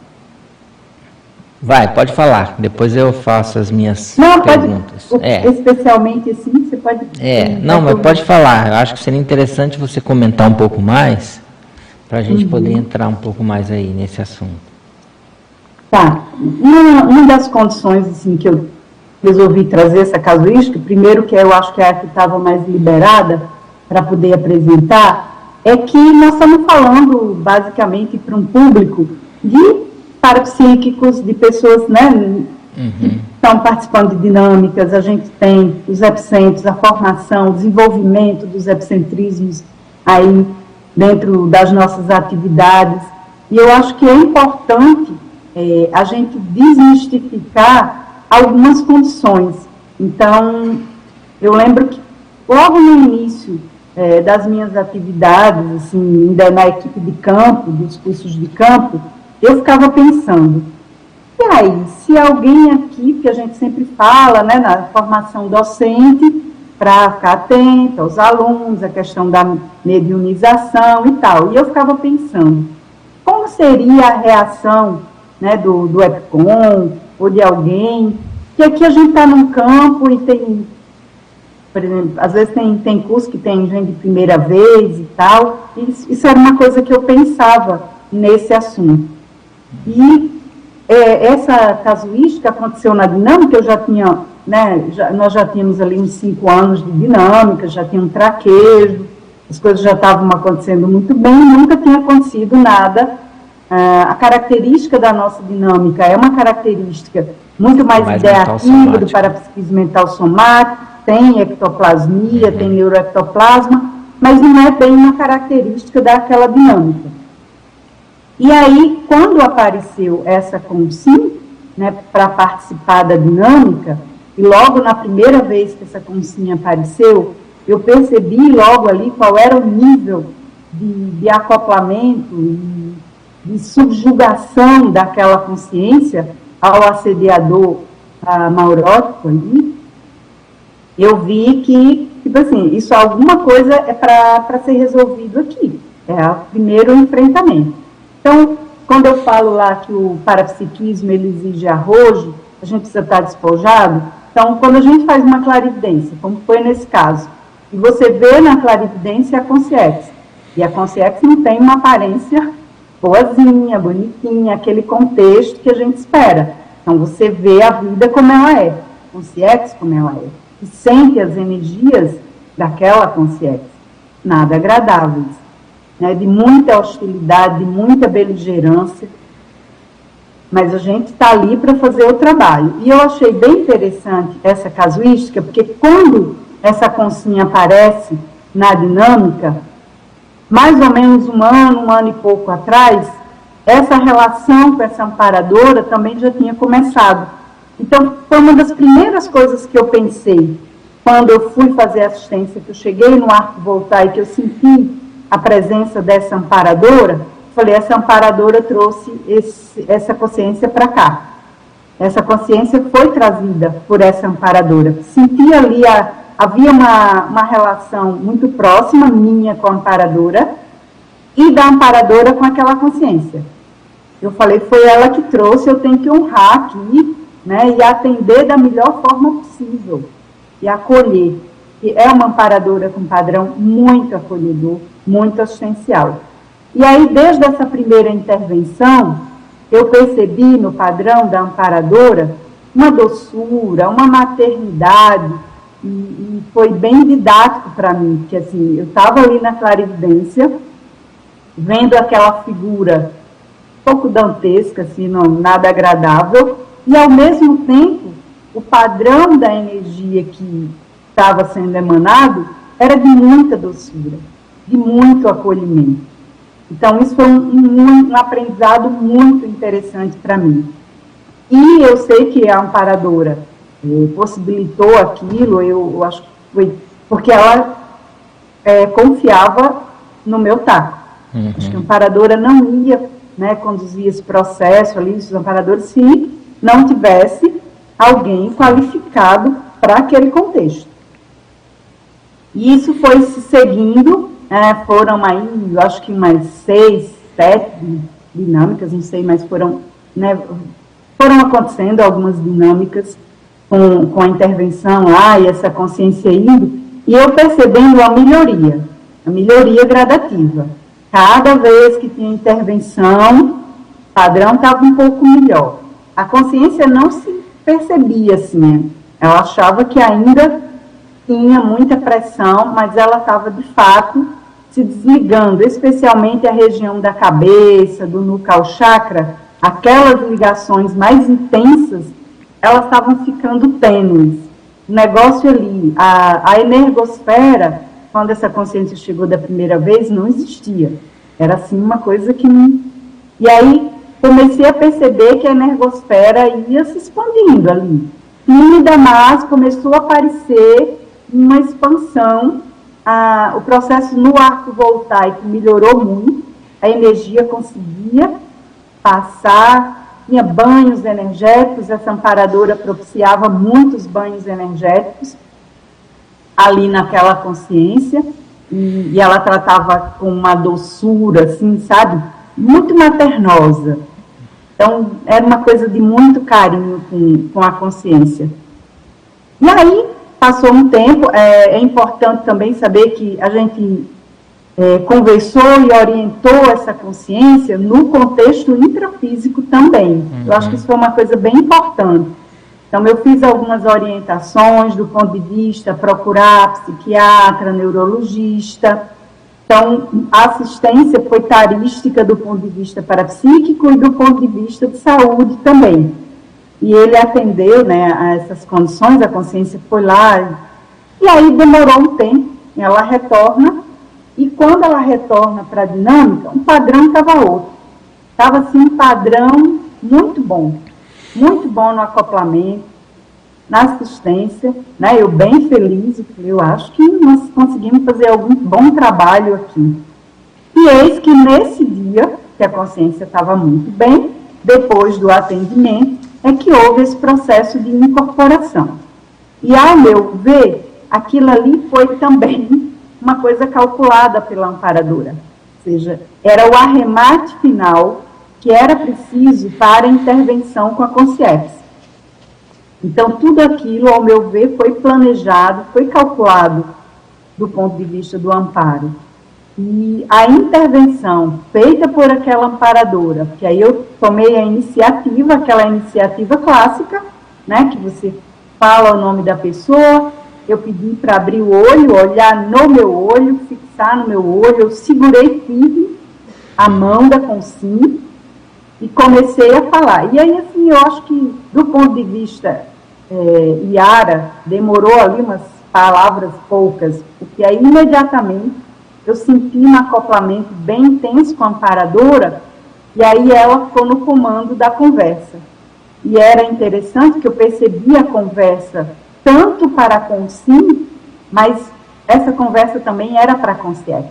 Vai, pode falar, depois eu faço as minhas não, perguntas. Pode, é. Especialmente assim, você pode... É, não, mas pode falar, eu acho que seria interessante você comentar um pouco mais, para a gente uhum. poder entrar um pouco mais aí nesse assunto. Tá, uma, uma das condições assim, que eu resolvi trazer essa casuística, primeiro que eu acho que é a que estava mais liberada para poder apresentar, é que nós estamos falando basicamente para um público de parapsíquicos, de pessoas, né, uhum. que estão participando de dinâmicas. A gente tem os epicentros, a formação, o desenvolvimento dos epicentrismos aí dentro das nossas atividades. E eu acho que é importante é, a gente desmistificar algumas condições. Então, eu lembro que logo no início é, das minhas atividades, assim, ainda na equipe de campo, dos cursos de campo, eu ficava pensando, e aí, se alguém aqui, que a gente sempre fala, né, na formação docente, para ficar atento aos alunos, a questão da mediunização e tal, e eu ficava pensando, como seria a reação, né, do, do EPCOM, ou de alguém, que aqui a gente está num campo e tem, por exemplo, às vezes tem, tem curso que tem gente de primeira vez e tal, e isso, isso era uma coisa que eu pensava nesse assunto. E é, essa casuística aconteceu na dinâmica, eu já tinha, né, já, nós já tínhamos ali uns cinco anos de dinâmica, já tinha um traquejo, as coisas já estavam acontecendo muito bem, nunca tinha acontecido nada. Ah, a característica da nossa dinâmica é uma característica muito mais, mais ideativa do parapsiquismo mental somático, tem ectoplasmia, uhum. tem neuroectoplasma, mas não é bem uma característica daquela dinâmica. E aí, quando apareceu essa consim, né, para participar da dinâmica, e logo na primeira vez que essa consim apareceu, eu percebi logo ali qual era o nível de, de acoplamento e de subjugação daquela consciência ao assediador a, maurótico ali. Eu vi que, tipo assim, isso alguma coisa é para ser resolvido aqui. É o primeiro enfrentamento. Então, quando eu falo lá que o parapsiquismo ele exige arrojo, a gente precisa estar despojado. Então, quando a gente faz uma clarividência, como foi nesse caso, e você vê na clarividência a consciência, e a consciência não tem uma aparência boazinha, bonitinha, aquele contexto que a gente espera. Então, você vê a vida como ela é, a consciência como ela é, e sente as energias daquela consciência, nada agradáveis, né, de muita hostilidade, de muita beligerância, mas a gente está ali para fazer o trabalho. E eu achei bem interessante essa casuística, porque quando essa consciência aparece na dinâmica, mais ou menos um ano, um ano e pouco atrás, essa relação com essa amparadora também já tinha começado. Então, foi uma das primeiras coisas que eu pensei, quando eu fui fazer assistência, que eu cheguei no arco voltar e que eu senti a presença dessa amparadora, falei, essa amparadora trouxe esse, essa consciência para cá. Essa consciência foi trazida por essa amparadora. Senti ali, a, havia uma, uma relação muito próxima, minha com a amparadora, e da amparadora com aquela consciência. Eu falei, foi ela que trouxe, eu tenho que honrar aqui, né, e atender da melhor forma possível, e acolher. E é uma amparadora com padrão muito acolhedor, muito assistencial. E aí, desde essa primeira intervenção, eu percebi no padrão da amparadora uma doçura, uma maternidade, e, e foi bem didático para mim, porque assim, eu estava ali na clarividência, vendo aquela figura um pouco dantesca, assim, não, nada agradável, e ao mesmo tempo, o padrão da energia que estava sendo emanado era de muita doçura, de muito acolhimento. Então, isso foi um, um, um aprendizado muito interessante para mim. E eu sei que a amparadora eh, possibilitou aquilo, eu, eu acho que foi porque ela eh, confiava no meu taco. Uhum. Acho que a amparadora não ia, né, conduzir esse processo ali, os amparadores, se não tivesse alguém qualificado para aquele contexto. E isso foi se seguindo. É, foram aí, eu acho que mais seis, sete dinâmicas, não sei, mas foram, né, foram acontecendo algumas dinâmicas com, com a intervenção lá e essa consciência indo, e eu percebendo a melhoria, a melhoria gradativa. Cada vez que tinha intervenção, o padrão estava um pouco melhor. A consciência não se percebia assim, ela achava que ainda tinha muita pressão, mas ela estava, de fato, se desligando, especialmente a região da cabeça, do nucal chakra, aquelas ligações mais intensas, elas estavam ficando tênues. O negócio ali, a, a energosfera, quando essa consciência chegou da primeira vez, não existia. Era assim uma coisa que não... E aí comecei a perceber que a energosfera ia se expandindo ali. Tímida, mas começou a aparecer uma expansão, a, o processo no arco voltaico melhorou muito, a energia conseguia passar, tinha banhos energéticos, essa amparadora propiciava muitos banhos energéticos ali naquela consciência, e, e ela tratava com uma doçura, assim, sabe, muito maternosa. Então, era uma coisa de muito carinho com, com a consciência. E aí, passou um tempo, é, é importante também saber que a gente é, conversou e orientou essa consciência no contexto intrafísico também. Uhum. Eu acho que isso foi uma coisa bem importante. Então, eu fiz algumas orientações do ponto de vista procurar psiquiatra, neurologista. Então, a assistência foi tarística do ponto de vista parapsíquico e do ponto de vista de saúde também. E ele atendeu, né, a essas condições, a consciência foi lá, e aí demorou um tempo, ela retorna, E quando ela retorna para a dinâmica, um padrão estava outro. Estava assim um padrão muito bom, muito bom no acoplamento, na assistência, né? Eu bem feliz, eu acho que nós conseguimos fazer algum bom trabalho aqui. E eis que nesse dia, que a consciência estava muito bem, depois do atendimento, é que houve esse processo de incorporação. E, ao meu ver, aquilo ali foi também uma coisa calculada pela amparadora. Ou seja, era o arremate final que era preciso para a intervenção com a consciência. Então, tudo aquilo, ao meu ver, foi planejado, foi calculado do ponto de vista do amparo. E a intervenção feita por aquela amparadora, porque aí eu tomei a iniciativa, aquela iniciativa clássica, né, que você fala o nome da pessoa, eu pedi para abrir o olho, olhar no meu olho, fixar no meu olho, eu segurei firme a mão da consciência e comecei a falar. E aí, assim, eu acho que, do ponto de vista é, Yara, demorou ali umas palavras poucas, porque aí, imediatamente, eu senti um acoplamento bem intenso com a amparadora, e aí ela ficou no comando da conversa. E era interessante que eu percebi a conversa tanto para a consciência, mas essa conversa também era para a consciência.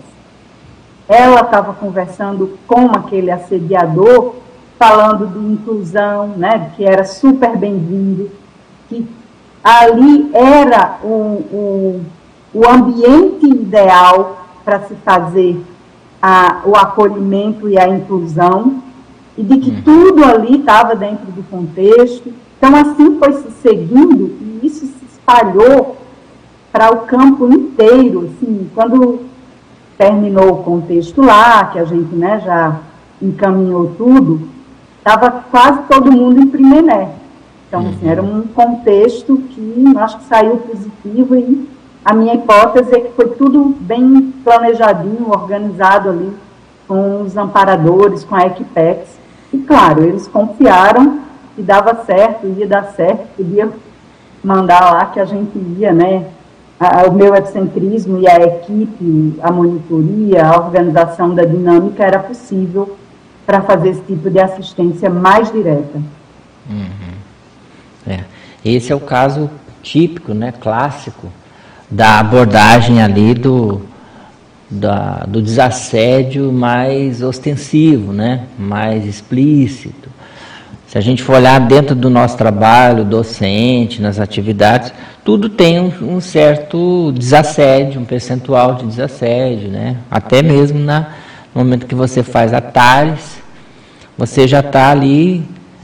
Ela estava conversando com aquele assediador, falando de inclusão, né, que era super bem-vindo, que ali era o, o, o ambiente ideal para se fazer a, o acolhimento e a inclusão, e de que tudo ali estava dentro do contexto. Então, assim foi se seguindo, e isso se espalhou para o campo inteiro. Assim, quando terminou o contexto lá, que a gente, né, já encaminhou tudo, estava quase todo mundo em Primené. Então, assim, era um contexto que acho que saiu positivo, e a minha hipótese é que foi tudo bem planejadinho, organizado ali com os amparadores, com a Equipex. E, claro, eles confiaram que dava certo, ia dar certo, podia mandar lá que a gente ia, né? A, o meu epicentrismo e a equipe, a monitoria, a organização da dinâmica era possível para fazer esse tipo de assistência mais direta. Uhum. É. Esse é o caso típico, né, clássico, da abordagem ali do, da, do desassédio mais ostensivo, né, mais explícito. Se a gente for olhar dentro do nosso trabalho docente, nas atividades, tudo tem um, um certo desassédio, um percentual de desassédio, né? Até mesmo na, no momento que você faz a TARES, você já está ali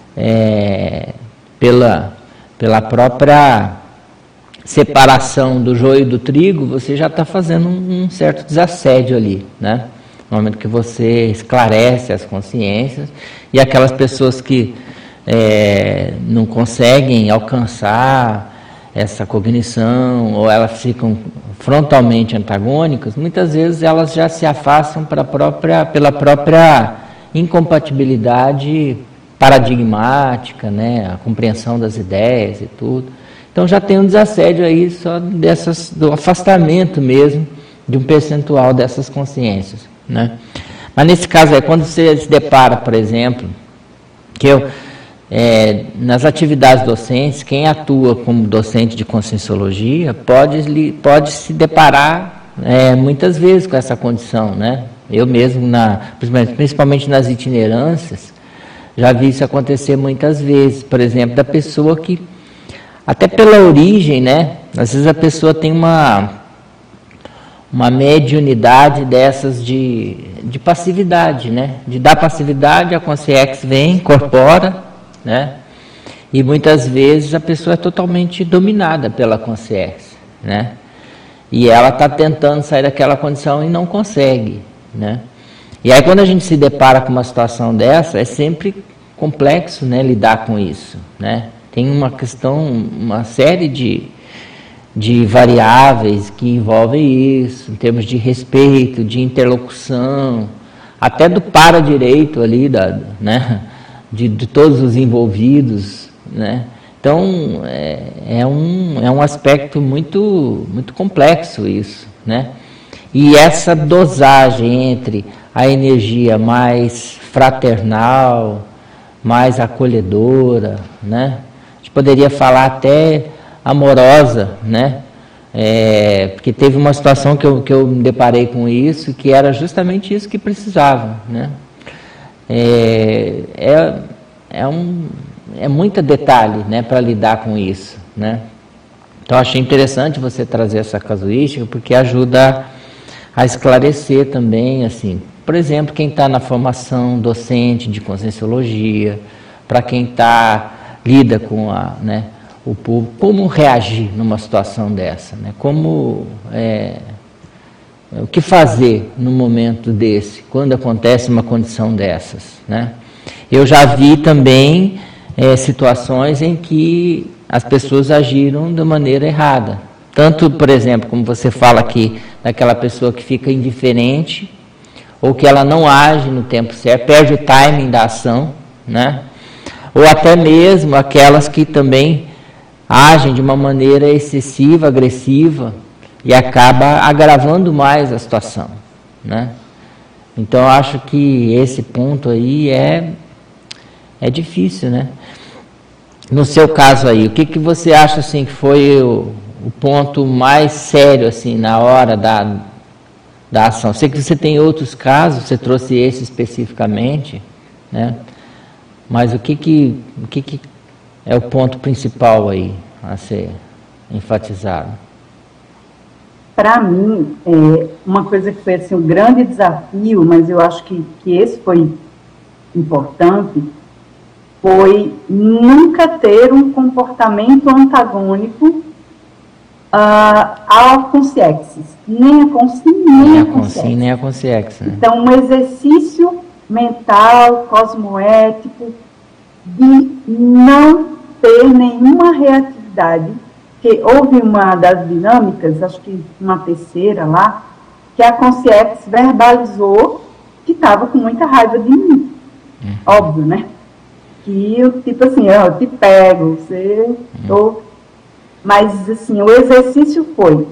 é, pela, pela própria separação do joio e do trigo, você já está fazendo um, um certo desassédio ali, né? No momento que você esclarece as consciências, e aquelas pessoas que é, não conseguem alcançar essa cognição, ou elas ficam frontalmente antagônicas, muitas vezes elas já se afastam pra própria, pela própria incompatibilidade paradigmática, né, a compreensão das ideias e tudo. Então já tem um desassédio aí só dessas, do afastamento mesmo de um percentual dessas consciências, né? Mas nesse caso aí, quando você se depara, por exemplo, que eu, é, nas atividades docentes, quem atua como docente de conscienciologia pode, pode se deparar é, muitas vezes com essa condição, né? Eu mesmo, na, principalmente nas itinerâncias, já vi isso acontecer muitas vezes. Por exemplo, da pessoa que, até pela origem, né? Às vezes a pessoa tem uma... uma mediunidade dessas de, de passividade, né? De dar passividade, a consciência vem, incorpora, né? E muitas vezes a pessoa é totalmente dominada pela consciência, né? E ela está tentando sair daquela condição e não consegue, né? E aí quando a gente se depara com uma situação dessa, é sempre complexo, né, lidar com isso, né? Tem uma questão, uma série de de variáveis que envolvem isso, em termos de respeito, de interlocução, até do para-direito ali, da, né, de, de todos os envolvidos, né? Então, é, é, um, é um aspecto muito, muito complexo isso, né? E essa dosagem entre a energia mais fraternal, mais acolhedora, né? A gente poderia falar até amorosa, né? É, porque teve uma situação que eu, que eu me deparei com isso, que era justamente isso que precisava, né? É, é, é, um, é muito detalhe, né, para lidar com isso, né? Então achei interessante você trazer essa casuística, porque ajuda a esclarecer também, assim, por exemplo, quem está na formação docente de conscienciologia, para quem está lida com a, né, o público, como reagir numa situação dessa, né? Como é, o que fazer num momento desse, quando acontece uma condição dessas, né? Eu já vi também é, situações em que as pessoas agiram de maneira errada. Tanto, por exemplo, como você fala aqui, daquela pessoa que fica indiferente, ou que ela não age no tempo certo, perde o timing da ação, né? Ou até mesmo aquelas que também agem de uma maneira excessiva, agressiva, e acaba agravando mais a situação, né? Então, eu acho que esse ponto aí é, é difícil, né? No seu caso aí, o que, que você acha assim, que foi o, o ponto mais sério assim, na hora da, da ação? Sei que você tem outros casos, você trouxe esse especificamente, né? Mas o que, que, o que, que é o ponto principal aí a ser enfatizado? Para mim, é uma coisa que foi assim, um grande desafio, mas eu acho que, que esse foi importante, foi nunca ter um comportamento antagônico uh, ao consciexis, nem a consciência, nem a consciência, nem a consciência. Né? Então, um exercício mental, cosmoético, de não ter nenhuma reatividade, que houve uma das dinâmicas, acho que uma terceira lá, que a consciência verbalizou que estava com muita raiva de mim. Uhum. Óbvio, né? Que eu, tipo assim, eu te pego, você... Uhum. Tô... Mas, assim, o exercício foi,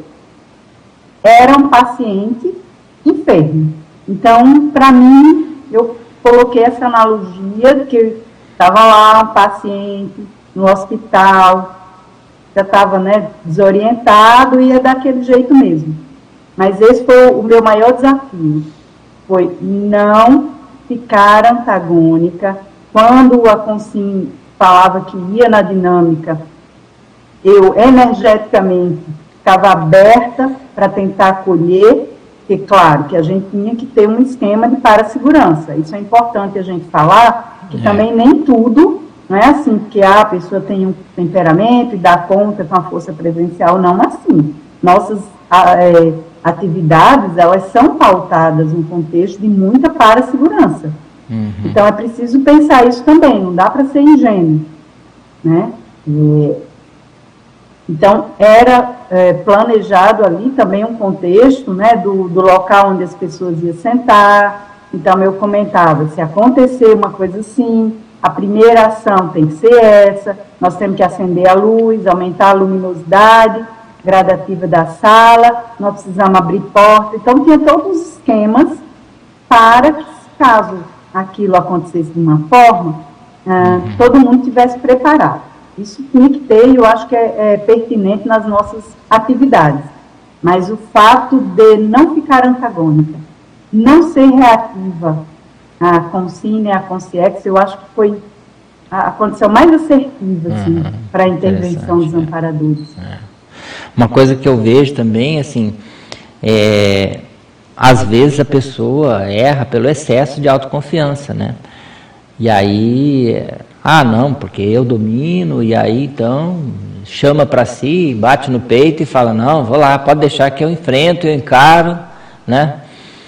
era um paciente enfermo. Então, para mim, eu coloquei essa analogia que estava lá um paciente no hospital, já estava, né, desorientado e é daquele jeito mesmo. Mas esse foi o meu maior desafio, foi não ficar antagônica. Quando a Consim falava que ia na dinâmica, eu energeticamente ficava aberta para tentar acolher, porque claro que a gente tinha que ter um esquema de parasegurança. Isso é importante a gente falar, que é. Também nem tudo, não é assim que a pessoa tem um temperamento e dá conta com a força presencial, não assim. Nossas é, atividades, elas são pautadas num contexto de muita parasegurança. Uhum. Então, é preciso pensar isso também, não dá para ser ingênuo, né? E, então, era é, planejado ali também um contexto, né, do, do local onde as pessoas iam sentar. Então, eu comentava, se acontecer uma coisa assim, a primeira ação tem que ser essa, nós temos que acender a luz, aumentar a luminosidade gradativa da sala, nós precisamos abrir porta. Então, tinha todos os esquemas para que, caso aquilo acontecesse de uma forma, ah, todo mundo estivesse preparado. Isso tinha que ter, e eu acho que é, é pertinente nas nossas atividades. Mas o fato de não ficar antagônica, não ser reativa à Consim e à Consciex, eu acho que foi a condição mais assertiva assim, uhum, para a intervenção dos amparadores. É. Uma coisa que eu vejo também, assim, é, às vezes a pessoa erra pelo excesso de autoconfiança, né? E aí, ah, não, porque eu domino, e aí então chama para si, bate no peito e fala, não, vou lá, pode deixar que eu enfrento, eu encaro, né?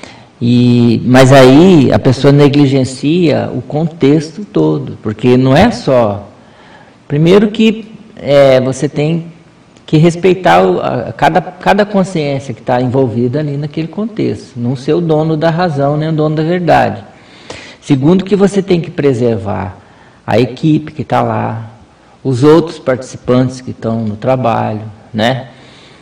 E, mas aí a pessoa negligencia o contexto todo, porque não é só... Primeiro que é, você tem que respeitar o, a, cada, cada consciência que está envolvida ali naquele contexto, não ser o dono da razão nem o dono da verdade. Segundo que você tem que preservar a equipe que está lá, os outros participantes que estão no trabalho, né?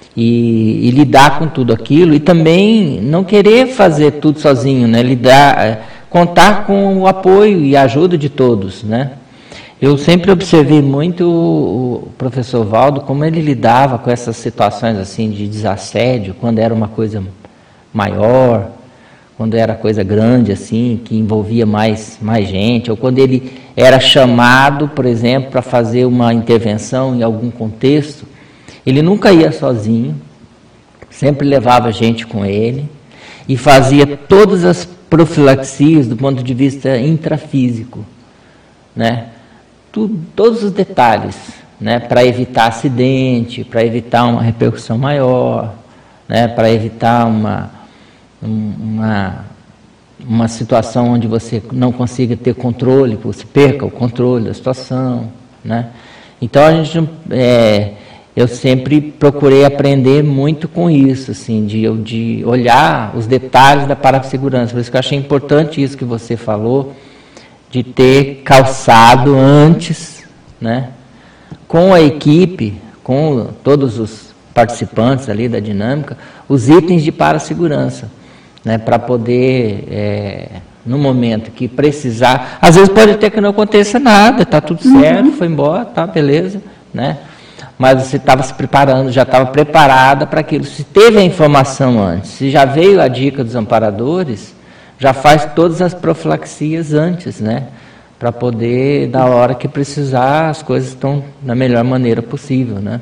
E, e lidar com tudo aquilo, e também não querer fazer tudo sozinho, né? Lidar, contar com o apoio e a ajuda de todos, né? Eu sempre observei muito o, o professor Valdo, como ele lidava com essas situações assim de desassédio, quando era uma coisa maior, quando era coisa grande assim, que envolvia mais, mais gente, ou quando ele era chamado, por exemplo, para fazer uma intervenção em algum contexto. Ele nunca ia sozinho, sempre levava gente com ele e fazia todas as profilaxias do ponto de vista intrafísico, né? Tudo, todos os detalhes, né? Para evitar acidente, para evitar uma repercussão maior, né? Para evitar uma, uma, uma situação onde você não consiga ter controle, que você perca o controle da situação, né? Então a gente é, eu sempre procurei aprender muito com isso, assim, de, de olhar os detalhes da parasegurança. Por isso que eu achei importante isso que você falou, de ter calçado antes, né, com a equipe, com todos os participantes ali da dinâmica, os itens de parasegurança, né, para poder, é, no momento que precisar, às vezes pode até que não aconteça nada, está tudo certo, uhum. Foi embora, tá, beleza, né? Mas você estava se preparando, já estava preparada para aquilo. Se teve a informação antes, se já veio a dica dos amparadores, já faz todas as profilaxias antes, né? Para poder, na hora que precisar, as coisas estão da melhor maneira possível, né?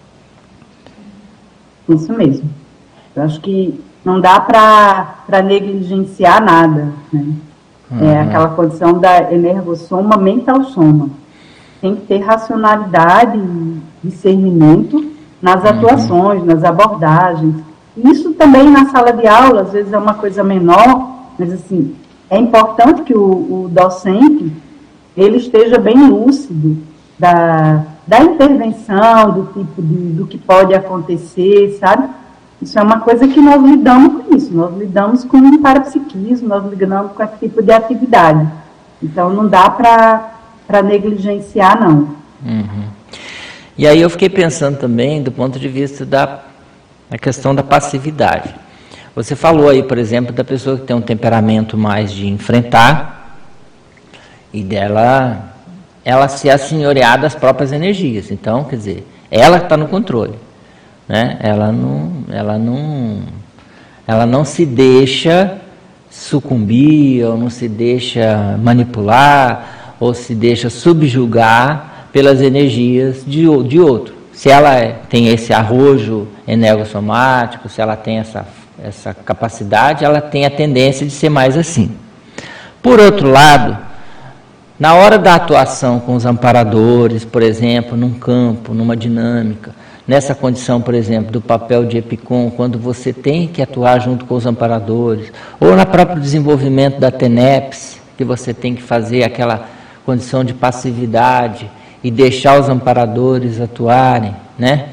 Isso mesmo. Eu acho que não dá para negligenciar nada, né? Uhum. É aquela condição da energossoma, mental soma. Tem que ter racionalidade e discernimento nas atuações, uhum. nas abordagens. Isso também na sala de aula, às vezes é uma coisa menor, mas assim, é importante que o, o docente ele esteja bem lúcido da, da intervenção, do tipo de, do que pode acontecer, sabe? Isso é uma coisa que nós lidamos com isso, nós lidamos com o parapsiquismo, nós lidamos com esse tipo de atividade. Então não dá para negligenciar, não. Uhum. E aí eu fiquei pensando também do ponto de vista da, da questão da passividade. Você falou aí, por exemplo, da pessoa que tem um temperamento mais de enfrentar e dela ela se assenhorear das próprias energias. Então, quer dizer, ela está no controle, né? Ela não, ela não, ela não se deixa sucumbir ou não se deixa manipular ou se deixa subjugar pelas energias de, de outro. Se ela é, tem esse arrojo energossomático, se ela tem essa, essa capacidade, ela tem a tendência de ser mais assim. Por outro lado, na hora da atuação com os amparadores, por exemplo, num campo, numa dinâmica, nessa condição, por exemplo, do papel de EPICOM, quando você tem que atuar junto com os amparadores, ou no próprio desenvolvimento da TENEPS, que você tem que fazer aquela condição de passividade e deixar os amparadores atuarem, né?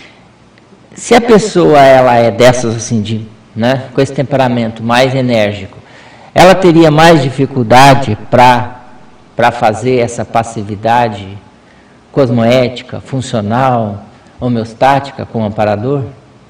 Se a pessoa ela é dessas assim, de, né, com esse temperamento mais enérgico, ela teria mais dificuldade para para fazer essa passividade cosmoética, funcional, homeostática com o amparador?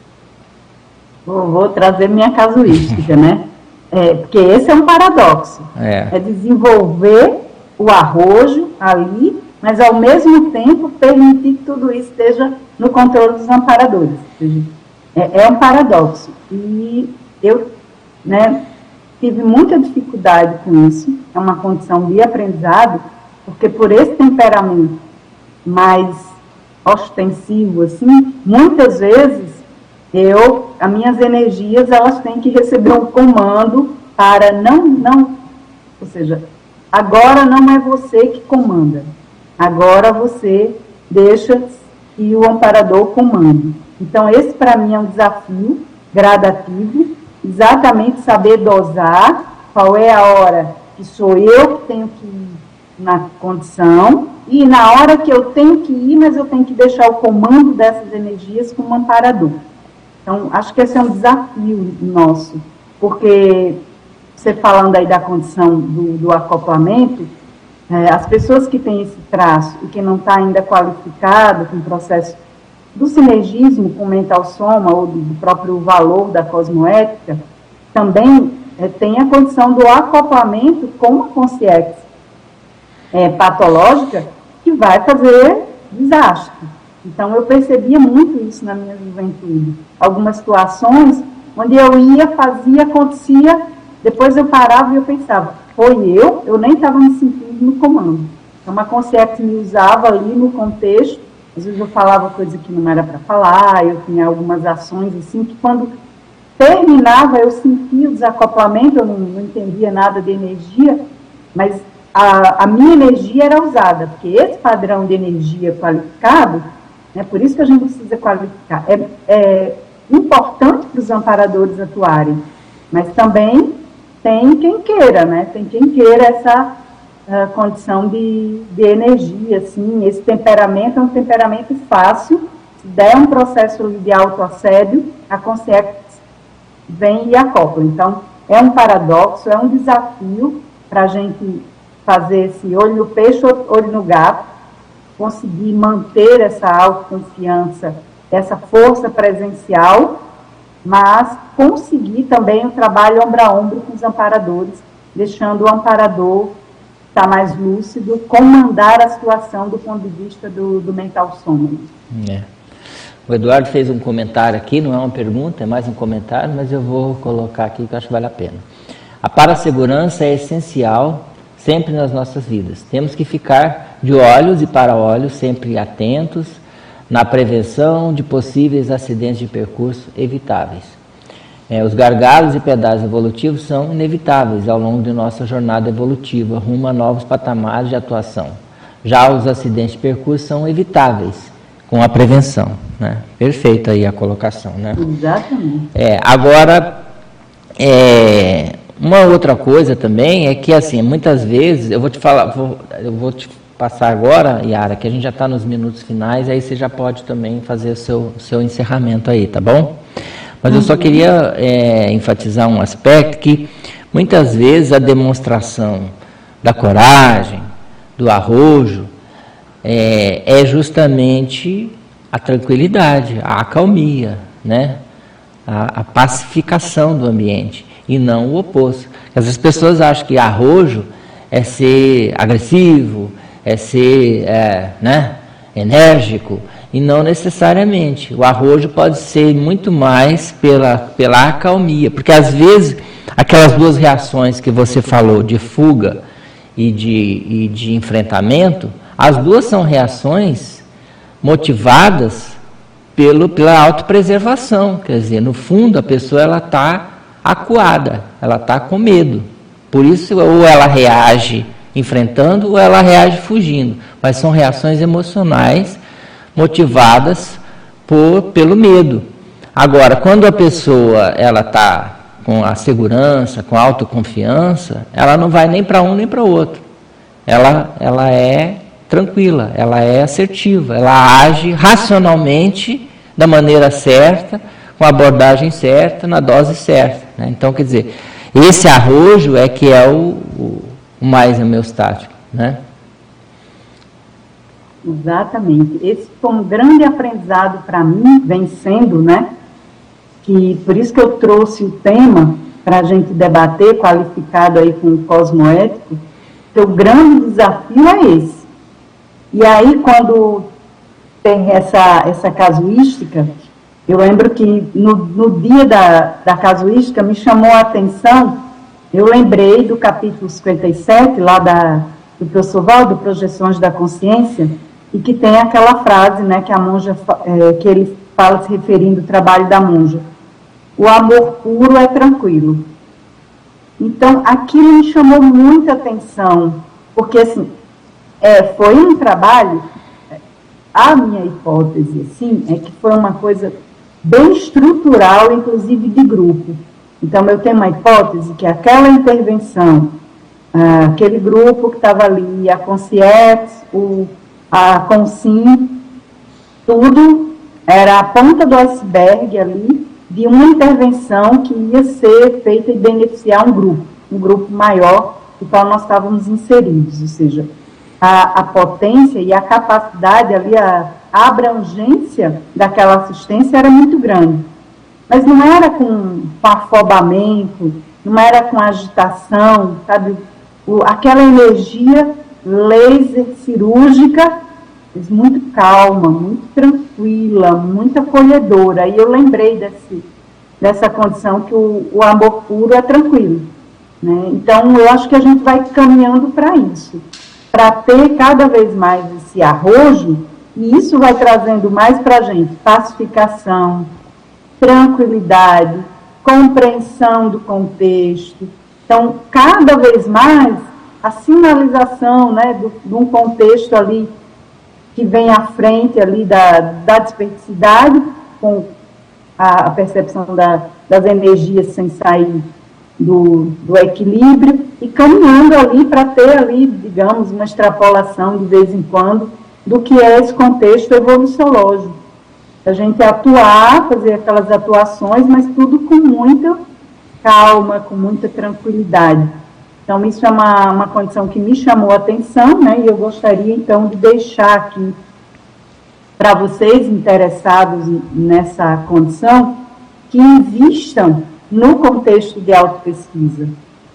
Vou, vou trazer minha casuística, né? É, porque esse é um paradoxo. É. é desenvolver o arrojo ali, mas ao mesmo tempo permitir que tudo isso esteja no controle dos amparadores. É, é um paradoxo. E eu, né, tive muita dificuldade com isso. É uma condição de aprendizado, porque por esse temperamento mais ostensivo, assim, muitas vezes eu, as minhas energias, elas têm que receber um comando para não, não, ou seja, agora não é você que comanda. Agora você deixa que o amparador comande. Então, esse para mim é um desafio gradativo, exatamente saber dosar qual é a hora que sou eu que tenho que ir na condição e na hora que eu tenho que ir, mas eu tenho que deixar o comando dessas energias com o amparador. Então, acho que esse é um desafio nosso, porque você falando aí da condição do, do acoplamento, É, as pessoas que têm esse traço e que não está ainda qualificado com o processo do sinergismo com o mental soma, ou do próprio valor da cosmoética, também é, tem a condição do acoplamento com a consciência é, patológica, que vai fazer desastre. Então, eu percebia muito isso na minha juventude. Algumas situações onde eu ia, fazia, acontecia, depois eu parava e eu pensava, foi eu? Eu nem estava me sentindo no comando. Então, a consciência me usava ali no contexto, às vezes eu falava coisa que não era para falar, eu tinha algumas ações assim, que quando terminava eu sentia o desacoplamento, eu não, não entendia nada de energia, mas a, a minha energia era usada, porque esse padrão de energia qualificado, né, por isso que a gente precisa qualificar, é, é importante para os amparadores atuarem, mas também tem quem queira, né, tem quem queira essa uh, condição de, de energia, assim, esse temperamento é um temperamento fácil, se der um processo de autoassédio, a consciência vem e acopla. Então, é um paradoxo, é um desafio para a gente fazer esse olho no peixe, olho no gato, conseguir manter essa autoconfiança, essa força presencial, mas conseguir também o trabalho ombro a ombro com os amparadores, deixando o amparador estar mais lúcido, comandar a situação do ponto de vista do, do mental soma. É. O Eduardo fez um comentário aqui, não é uma pergunta, é mais um comentário, mas eu vou colocar aqui que eu acho que vale a pena. A parasegurança é essencial sempre nas nossas vidas. Temos que ficar de olhos e para olhos, sempre atentos na prevenção de possíveis acidentes de percurso evitáveis. É, os gargalos e pedaços evolutivos são inevitáveis ao longo de nossa jornada evolutiva, rumo a novos patamares de atuação. Já os acidentes de percurso são evitáveis com a prevenção, né? Perfeita aí a colocação, né? Exatamente. É, agora, é, uma outra coisa também é que, assim, muitas vezes, eu vou te falar, vou, eu vou te passar agora, Yara, que a gente já está nos minutos finais, aí você já pode também fazer o seu, seu encerramento aí, tá bom? Mas eu só queria é, enfatizar um aspecto que, muitas vezes, a demonstração da coragem, do arrojo, É, é justamente a tranquilidade, a acalmia, né? a, a pacificação do ambiente, e não o oposto. Às vezes as pessoas acham que arrojo é ser agressivo, é ser é, né, enérgico, e não necessariamente. O arrojo pode ser muito mais pela, pela acalmia, porque às vezes aquelas duas reações que você falou, de fuga e de, e de enfrentamento, as duas são reações motivadas pelo, pela autopreservação. Quer dizer, no fundo, a pessoa está acuada, ela está com medo. Por isso, ou ela reage enfrentando, ou ela reage fugindo. Mas são reações emocionais motivadas por, pelo medo. Agora, quando a pessoa está com a segurança, com a autoconfiança, ela não vai nem para um nem para o outro. Ela, ela é tranquila, ela é assertiva, ela age racionalmente, da maneira certa, com a abordagem certa, na dose certa, né? Então, quer dizer, esse arrojo é que é o, o, o mais homeostático, né? Exatamente. Esse foi um grande aprendizado para mim, vem sendo, né? Que, por isso que eu trouxe o tema para a gente debater, qualificado aí com o cosmoético, que o grande desafio é esse. E aí, quando tem essa, essa casuística, eu lembro que no, no dia da, da casuística me chamou a atenção, eu lembrei do capítulo cinquenta e sete, lá da, do professor Valdo, Projeções da Consciência, e que tem aquela frase, né, que a monja, é, que ele fala se referindo ao trabalho da monja: o amor puro é tranquilo. Então, aquilo me chamou muita atenção, porque, assim, É, foi um trabalho, a minha hipótese, assim, é que foi uma coisa bem estrutural, inclusive de grupo. Então, eu tenho uma hipótese que aquela intervenção, ah, aquele grupo que estava ali, a Consciência, o, a Consim, tudo era a ponta do iceberg ali, de uma intervenção que ia ser feita e beneficiar um grupo, um grupo maior, no qual nós estávamos inseridos, ou seja, A, a potência e a capacidade ali, a, a abrangência daquela assistência era muito grande. Mas não era com, com afobamento, não era com agitação, sabe? O, aquela energia laser cirúrgica, mas muito calma, muito tranquila, muito acolhedora. E eu lembrei desse, dessa condição que o, o amor puro é tranquilo, né? Então, eu acho que a gente vai caminhando para isso, para ter cada vez mais esse arrojo, e isso vai trazendo mais para a gente pacificação, tranquilidade, compreensão do contexto. Então, cada vez mais, a sinalização, né, do, de um contexto ali que vem à frente ali da, da desperticidade, com a, a percepção da, das energias sem sair do, do equilíbrio, e caminhando ali para ter ali, digamos, uma extrapolação de vez em quando do que é esse contexto evoluciológico. A gente atuar, fazer aquelas atuações, mas tudo com muita calma, com muita tranquilidade. Então, isso é uma, uma condição que me chamou a atenção, né? E eu gostaria, então, de deixar aqui para vocês interessados nessa condição, que invistam no contexto de autopesquisa.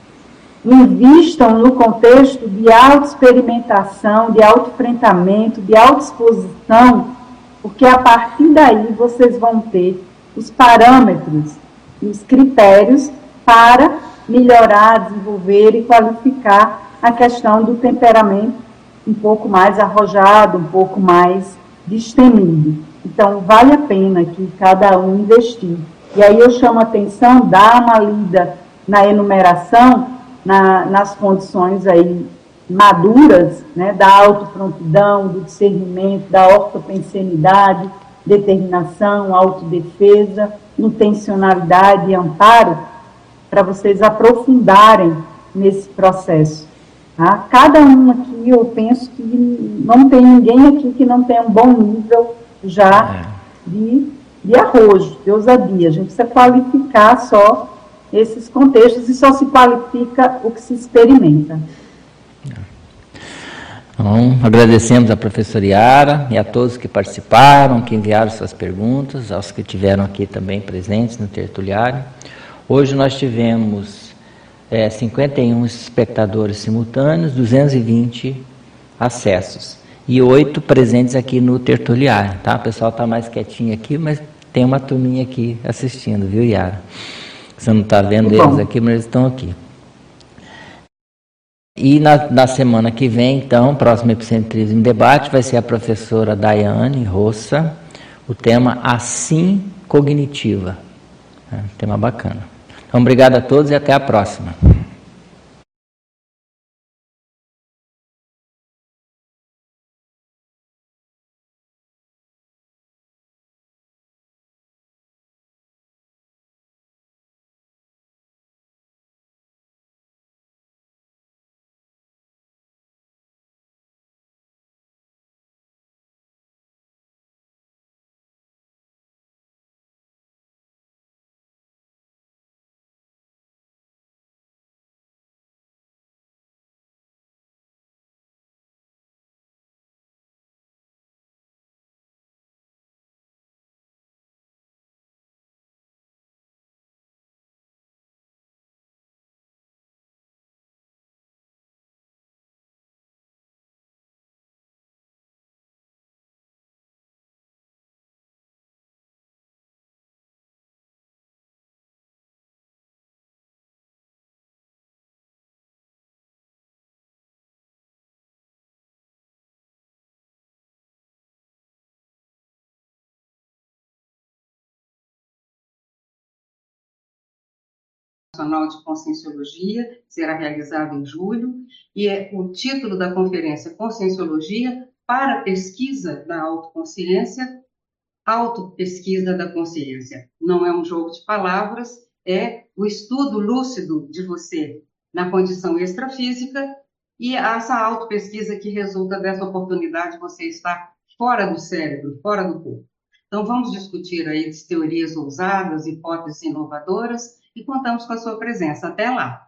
Invistam no contexto de autoexperimentação, de autoenfrentamento, de autoexposição, porque a partir daí vocês vão ter os parâmetros e os critérios para melhorar, desenvolver e qualificar a questão do temperamento um pouco mais arrojado, um pouco mais destemido. Então, vale a pena que cada um investir. E aí eu chamo a atenção, dá uma lida na enumeração, na, nas condições aí maduras, né, da autoprontidão, do discernimento, da ortopensenidade, determinação, autodefesa, intencionalidade e amparo, para vocês aprofundarem nesse processo. Tá? Cada um aqui, eu penso que não tem ninguém aqui que não tenha um bom nível já de, de arrojo, de ousadia. A gente precisa qualificar só esses contextos e só se qualifica o que se experimenta. Então, agradecemos a professora Yara e a todos que participaram, que enviaram suas perguntas, aos que estiveram aqui também presentes no tertuliário. Hoje nós tivemos é, cinquenta e um espectadores simultâneos, duzentos e vinte acessos e oito presentes aqui no tertuliário, tá? O pessoal está mais quietinho aqui, mas tem uma turminha aqui assistindo, viu, Yara? Você não está vendo eles aqui, mas eles estão aqui. E na, na semana que vem, então, próximo Epicentrismo em Debate, vai ser a professora Daiane Roça, o tema Assim Cognitiva. É um tema bacana. Então, obrigado a todos e até a próxima. Nacional de Conscienciologia, será realizado em julho, e é o título da conferência Conscienciologia para a pesquisa da autoconsciência, autopesquisa da consciência. Não é um jogo de palavras, é o estudo lúcido de você na condição extrafísica e essa autopesquisa que resulta dessa oportunidade de você estar fora do cérebro, fora do corpo. Então, vamos discutir aí as teorias ousadas, hipóteses inovadoras, e contamos com a sua presença. Até lá!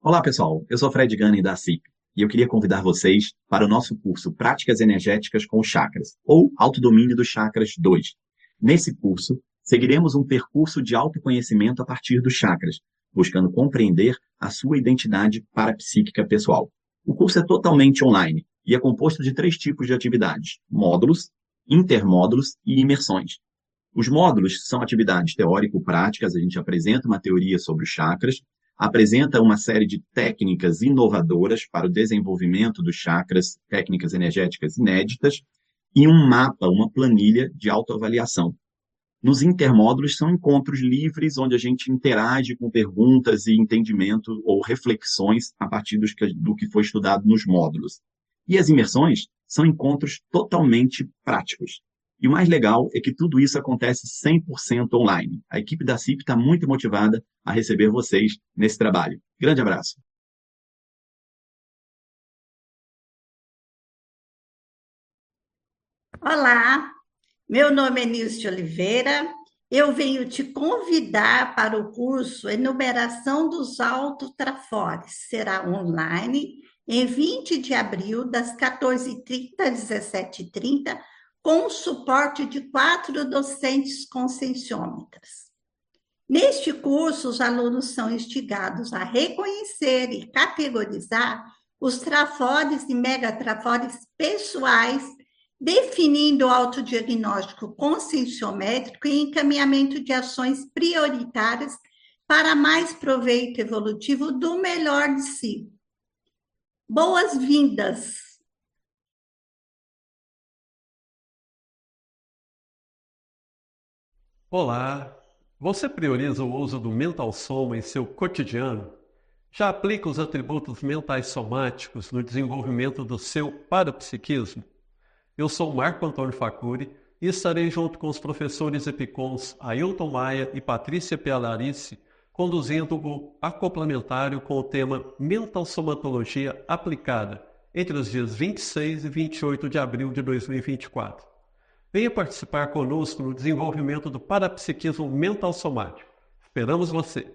Olá, pessoal. Eu sou Fred Gunning, da C I P, e eu queria convidar vocês para o nosso curso Práticas Energéticas com os Chakras, ou Autodomínio dos Chakras dois. Nesse curso, seguiremos um percurso de autoconhecimento a partir dos chakras, buscando compreender a sua identidade parapsíquica pessoal. O curso é totalmente online e é composto de três tipos de atividades: módulos, intermódulos e imersões. Os módulos são atividades teórico-práticas, a gente apresenta uma teoria sobre os chakras, apresenta uma série de técnicas inovadoras para o desenvolvimento dos chakras, técnicas energéticas inéditas, e um mapa, uma planilha de autoavaliação. Nos intermódulos são encontros livres, onde a gente interage com perguntas e entendimento ou reflexões a partir dos que, do que foi estudado nos módulos. E as imersões são encontros totalmente práticos. E o mais legal é que tudo isso acontece cem por cento online. A equipe da C I P está muito motivada a receber vocês nesse trabalho. Grande abraço. Olá, meu nome é Nilce Oliveira. Eu venho te convidar para o curso Enumeração dos Autotrafores. Será online em vinte de abril, das quatorze e trinta às dezessete e trinta, com o suporte de quatro docentes conscienciômetras. Neste curso, os alunos são instigados a reconhecer e categorizar os trafores e megatrafores pessoais, definindo o autodiagnóstico conscienciométrico e encaminhamento de ações prioritárias para mais proveito evolutivo do melhor de si. Boas-vindas! Olá! Você prioriza o uso do Mental Soma em seu cotidiano? Já aplica os atributos mentais somáticos no desenvolvimento do seu parapsiquismo? Eu sou Marco Antônio Facuri e estarei junto com os professores Epicons Ailton Maia e Patrícia Pialarice, conduzindo o acoplamentário com o tema Mental Somatologia Aplicada, entre os dias vinte e seis e vinte e oito de abril de dois mil e vinte e quatro. Venha participar conosco no desenvolvimento do parapsiquismo mental somático. Esperamos você!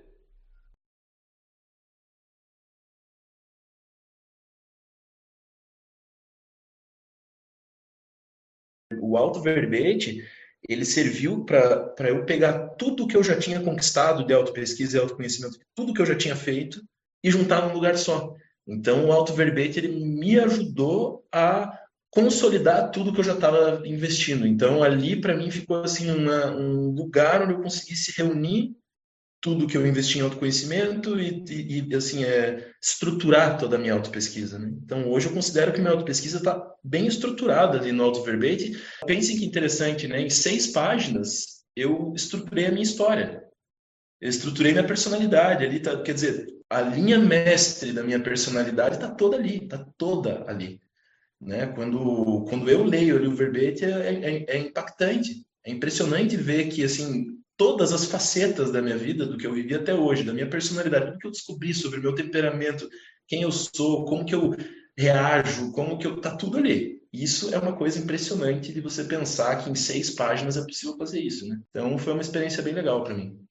O autoverbete, ele serviu para eu pegar tudo que eu já tinha conquistado de autopesquisa e autoconhecimento, tudo que eu já tinha feito, e juntar num lugar só. Então, o autoverbete, ele me ajudou a consolidar tudo que eu já estava investindo. Então, ali, para mim, ficou assim uma, um lugar onde eu conseguisse reunir tudo que eu investi em autoconhecimento e, e, e assim, é, estruturar toda a minha autopesquisa, né? Então, hoje eu considero que minha autopesquisa está bem estruturada ali no autoverbete. Pense que interessante, né? Em seis páginas, eu estruturei a minha história. Eu estruturei minha personalidade. Ali tá, quer dizer, a linha mestre da minha personalidade está toda ali, está toda ali. Né? Quando, quando eu leio ali o verbete, é, é, é impactante. É impressionante ver que, assim, todas as facetas da minha vida, do que eu vivi até hoje, da minha personalidade, tudo que eu descobri sobre o meu temperamento, quem eu sou, como que eu reajo, como que eu... tá tudo ali. Isso é uma coisa impressionante de você pensar que em seis páginas é possível fazer isso, né? Então, foi uma experiência bem legal para mim.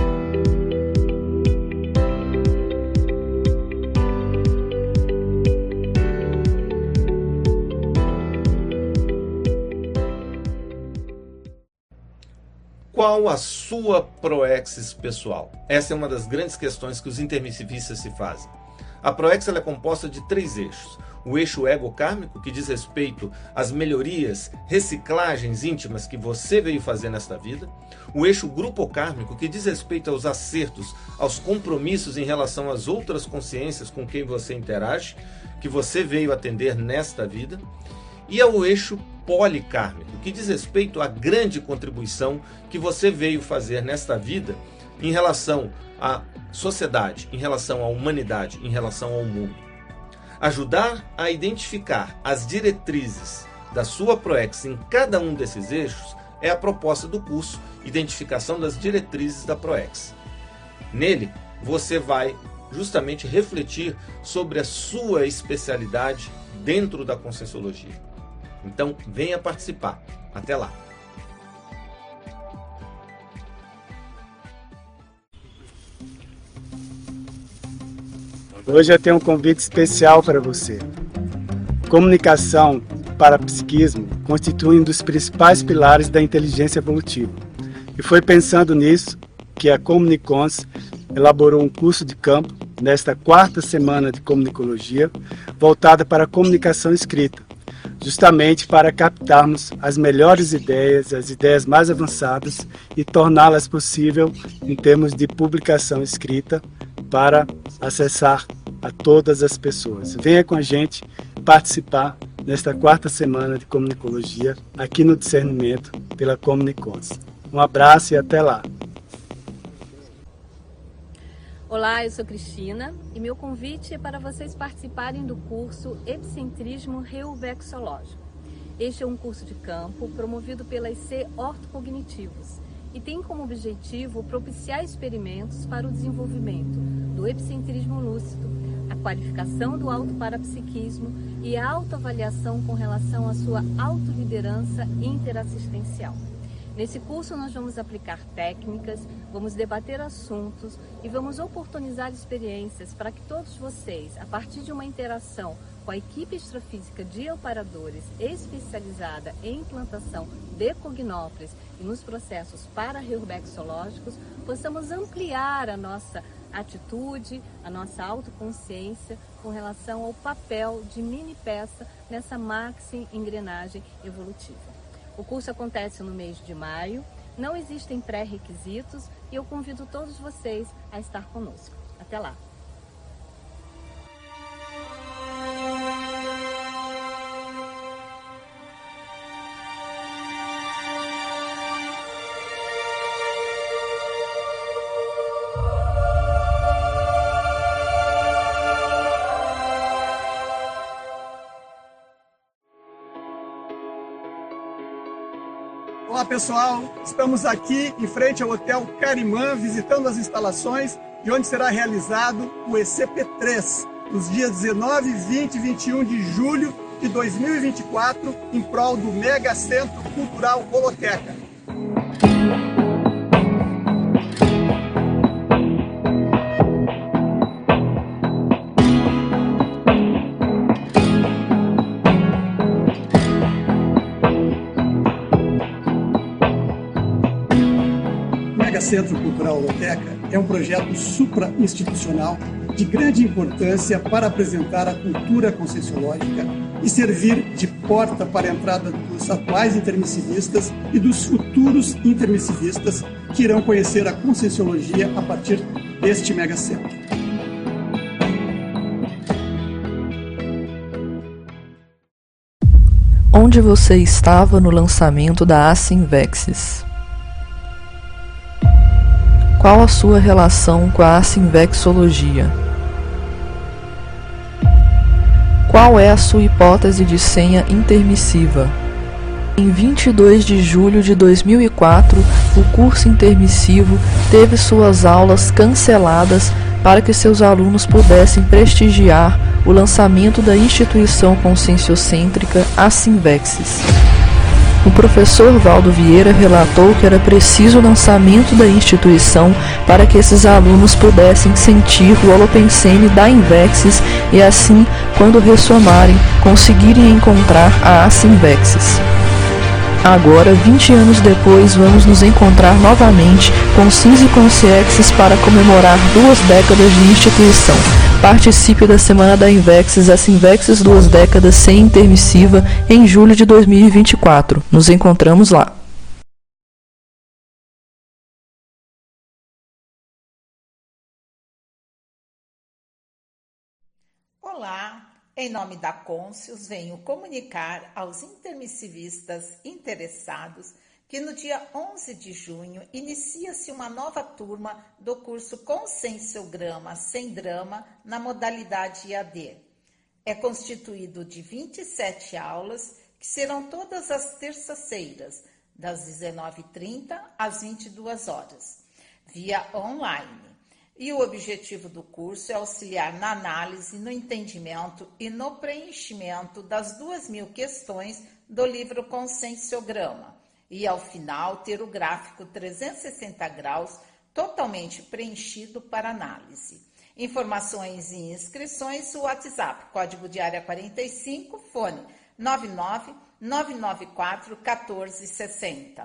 Qual a sua proexis pessoal? Essa é uma das grandes questões que os intermissivistas se fazem. A proexis ela é composta de três eixos. O eixo ego-kármico, que diz respeito às melhorias, reciclagens íntimas que você veio fazer nesta vida. O eixo grupo-kármico, que diz respeito aos acertos, aos compromissos em relação às outras consciências com quem você interage, que você veio atender nesta vida. E ao eixo policármico, que diz respeito à grande contribuição que você veio fazer nesta vida em relação à sociedade, em relação à humanidade, em relação ao mundo. Ajudar a identificar as diretrizes da sua proexis em cada um desses eixos é a proposta do curso Identificação das Diretrizes da Proexis. Nele, você vai justamente refletir sobre a sua especialidade dentro da Conscienciologia. Então, venha participar. Até lá! Hoje eu tenho um convite especial para você. Comunicação e parapsiquismo constituem um dos principais pilares da inteligência evolutiva. E foi pensando nisso que a Comunicons elaborou um curso de campo nesta quarta semana de comunicologia voltada para a comunicação escrita, justamente para captarmos as melhores ideias, as ideias mais avançadas e torná-las possível em termos de publicação escrita para acessar a todas as pessoas. Venha com a gente participar nesta quarta semana de comunicologia aqui no Discernimento pela Comunicons. Um abraço e até lá! Olá, eu sou Cristina e meu convite é para vocês participarem do curso Epicentrismo Reuvexológico. Este é um curso de campo promovido pela I C Ortocognitivos e tem como objetivo propiciar experimentos para o desenvolvimento do epicentrismo lúcido, a qualificação do autoparapsiquismo e a autoavaliação com relação à sua autoliderança interassistencial. Nesse curso nós vamos aplicar técnicas, vamos debater assuntos e vamos oportunizar experiências para que todos vocês, a partir de uma interação com a equipe extrafísica de amparadores especializada em implantação de cognópolis e nos processos para-reubexológicos, possamos ampliar a nossa atitude, a nossa autoconsciência com relação ao papel de mini peça nessa maxi engrenagem evolutiva. O curso acontece no mês de maio, não existem pré-requisitos e eu convido todos vocês a estar conosco. Até lá! Olá pessoal, estamos aqui em frente ao Hotel Carimã, visitando as instalações de onde será realizado o E C P três, nos dias dezenove, vinte e vinte e um de julho de dois mil e vinte e quatro, em prol do Mega Centro Cultural Holoteca. Centro Cultural Holoteca é um projeto supra-institucional de grande importância para apresentar a cultura conscienciológica e servir de porta para a entrada dos atuais intermissivistas e dos futuros intermissivistas que irão conhecer a conscienciologia a partir deste megacentro. Onde você estava no lançamento da Assinvexis? Qual a sua relação com a assinvexologia? Qual é a sua hipótese de senha intermissiva? Em vinte e dois de julho de dois mil e quatro, o curso intermissivo teve suas aulas canceladas para que seus alunos pudessem prestigiar o lançamento da instituição conscienciocêntrica Assinvexis. O professor Valdo Vieira relatou que era preciso o lançamento da instituição para que esses alunos pudessem sentir o holopensene da Invexis e assim, quando ressomarem, conseguirem encontrar a Assinvexis. Agora, vinte anos depois, vamos nos encontrar novamente com Sins e Consciexis para comemorar duas décadas de instituição. Participe da Semana da Invexis, Assinvexis Duas Décadas Sem Intermissiva, em julho de dois mil e vinte e quatro. Nos encontramos lá. Olá! Em nome da Conscius, venho comunicar aos intermissivistas interessados que no dia onze de junho inicia-se uma nova turma do curso Conscienciograma Sem Drama na modalidade I A D. É constituído de vinte e sete aulas que serão todas as terças-feiras, das dezenove e trinta às vinte e duas horas, via online. E o objetivo do curso é auxiliar na análise, no entendimento e no preenchimento das duas mil questões do livro Conscienciograma e, ao final, ter o gráfico trezentos e sessenta graus totalmente preenchido para análise. Informações e inscrições, o WhatsApp, código de área quarenta e cinco, fone nove nove nove nove quatro um quatro seis zero.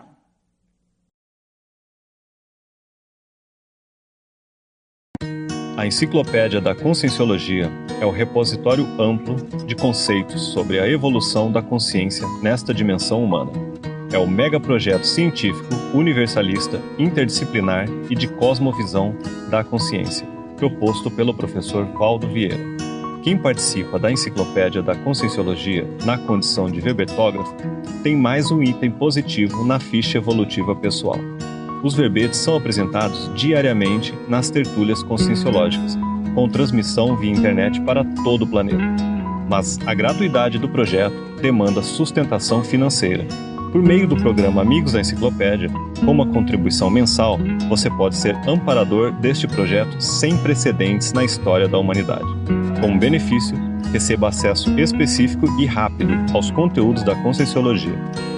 A Enciclopédia da Conscienciologia é o repositório amplo de conceitos sobre a evolução da consciência nesta dimensão humana. É o megaprojeto científico, universalista, interdisciplinar e de cosmovisão da consciência, proposto pelo professor Valdo Vieira. Quem participa da Enciclopédia da Conscienciologia na condição de verbetógrafo tem mais um item positivo na ficha evolutiva pessoal. Os verbetes são apresentados diariamente nas tertúlias conscienciológicas, com transmissão via internet para todo o planeta. Mas a gratuidade do projeto demanda sustentação financeira. Por meio do programa Amigos da Enciclopédia, com uma contribuição mensal, você pode ser amparador deste projeto sem precedentes na história da humanidade. Como benefício, receba acesso específico e rápido aos conteúdos da Conscienciologia.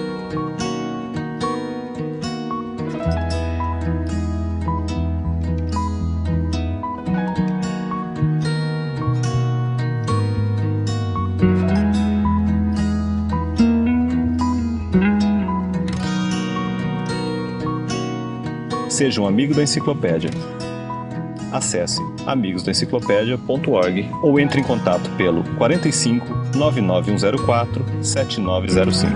Seja um amigo da Enciclopédia. Acesse amigos da enciclopédia ponto org ou entre em contato pelo quarenta e cinco, nove nove um zero quatro, sete nove zero cinco.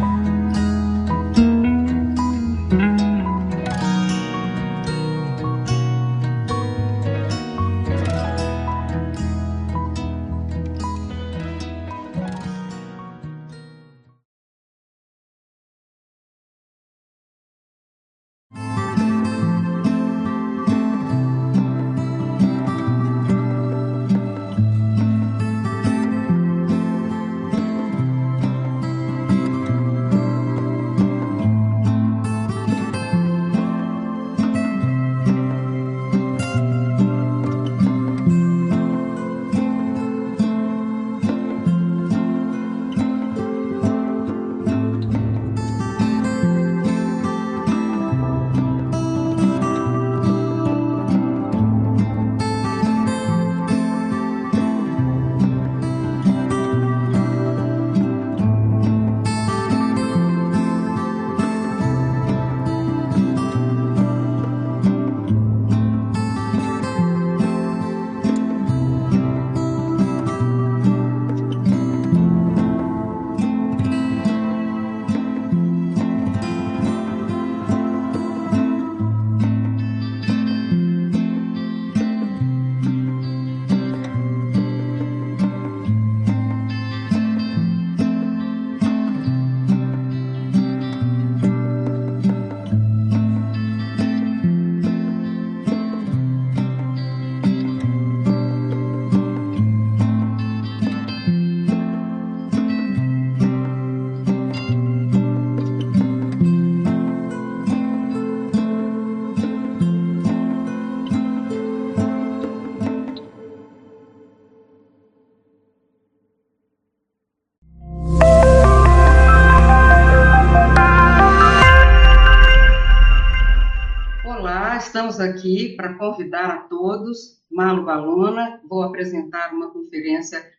Estamos aqui para convidar a todos, Malu Balona, vou apresentar uma conferência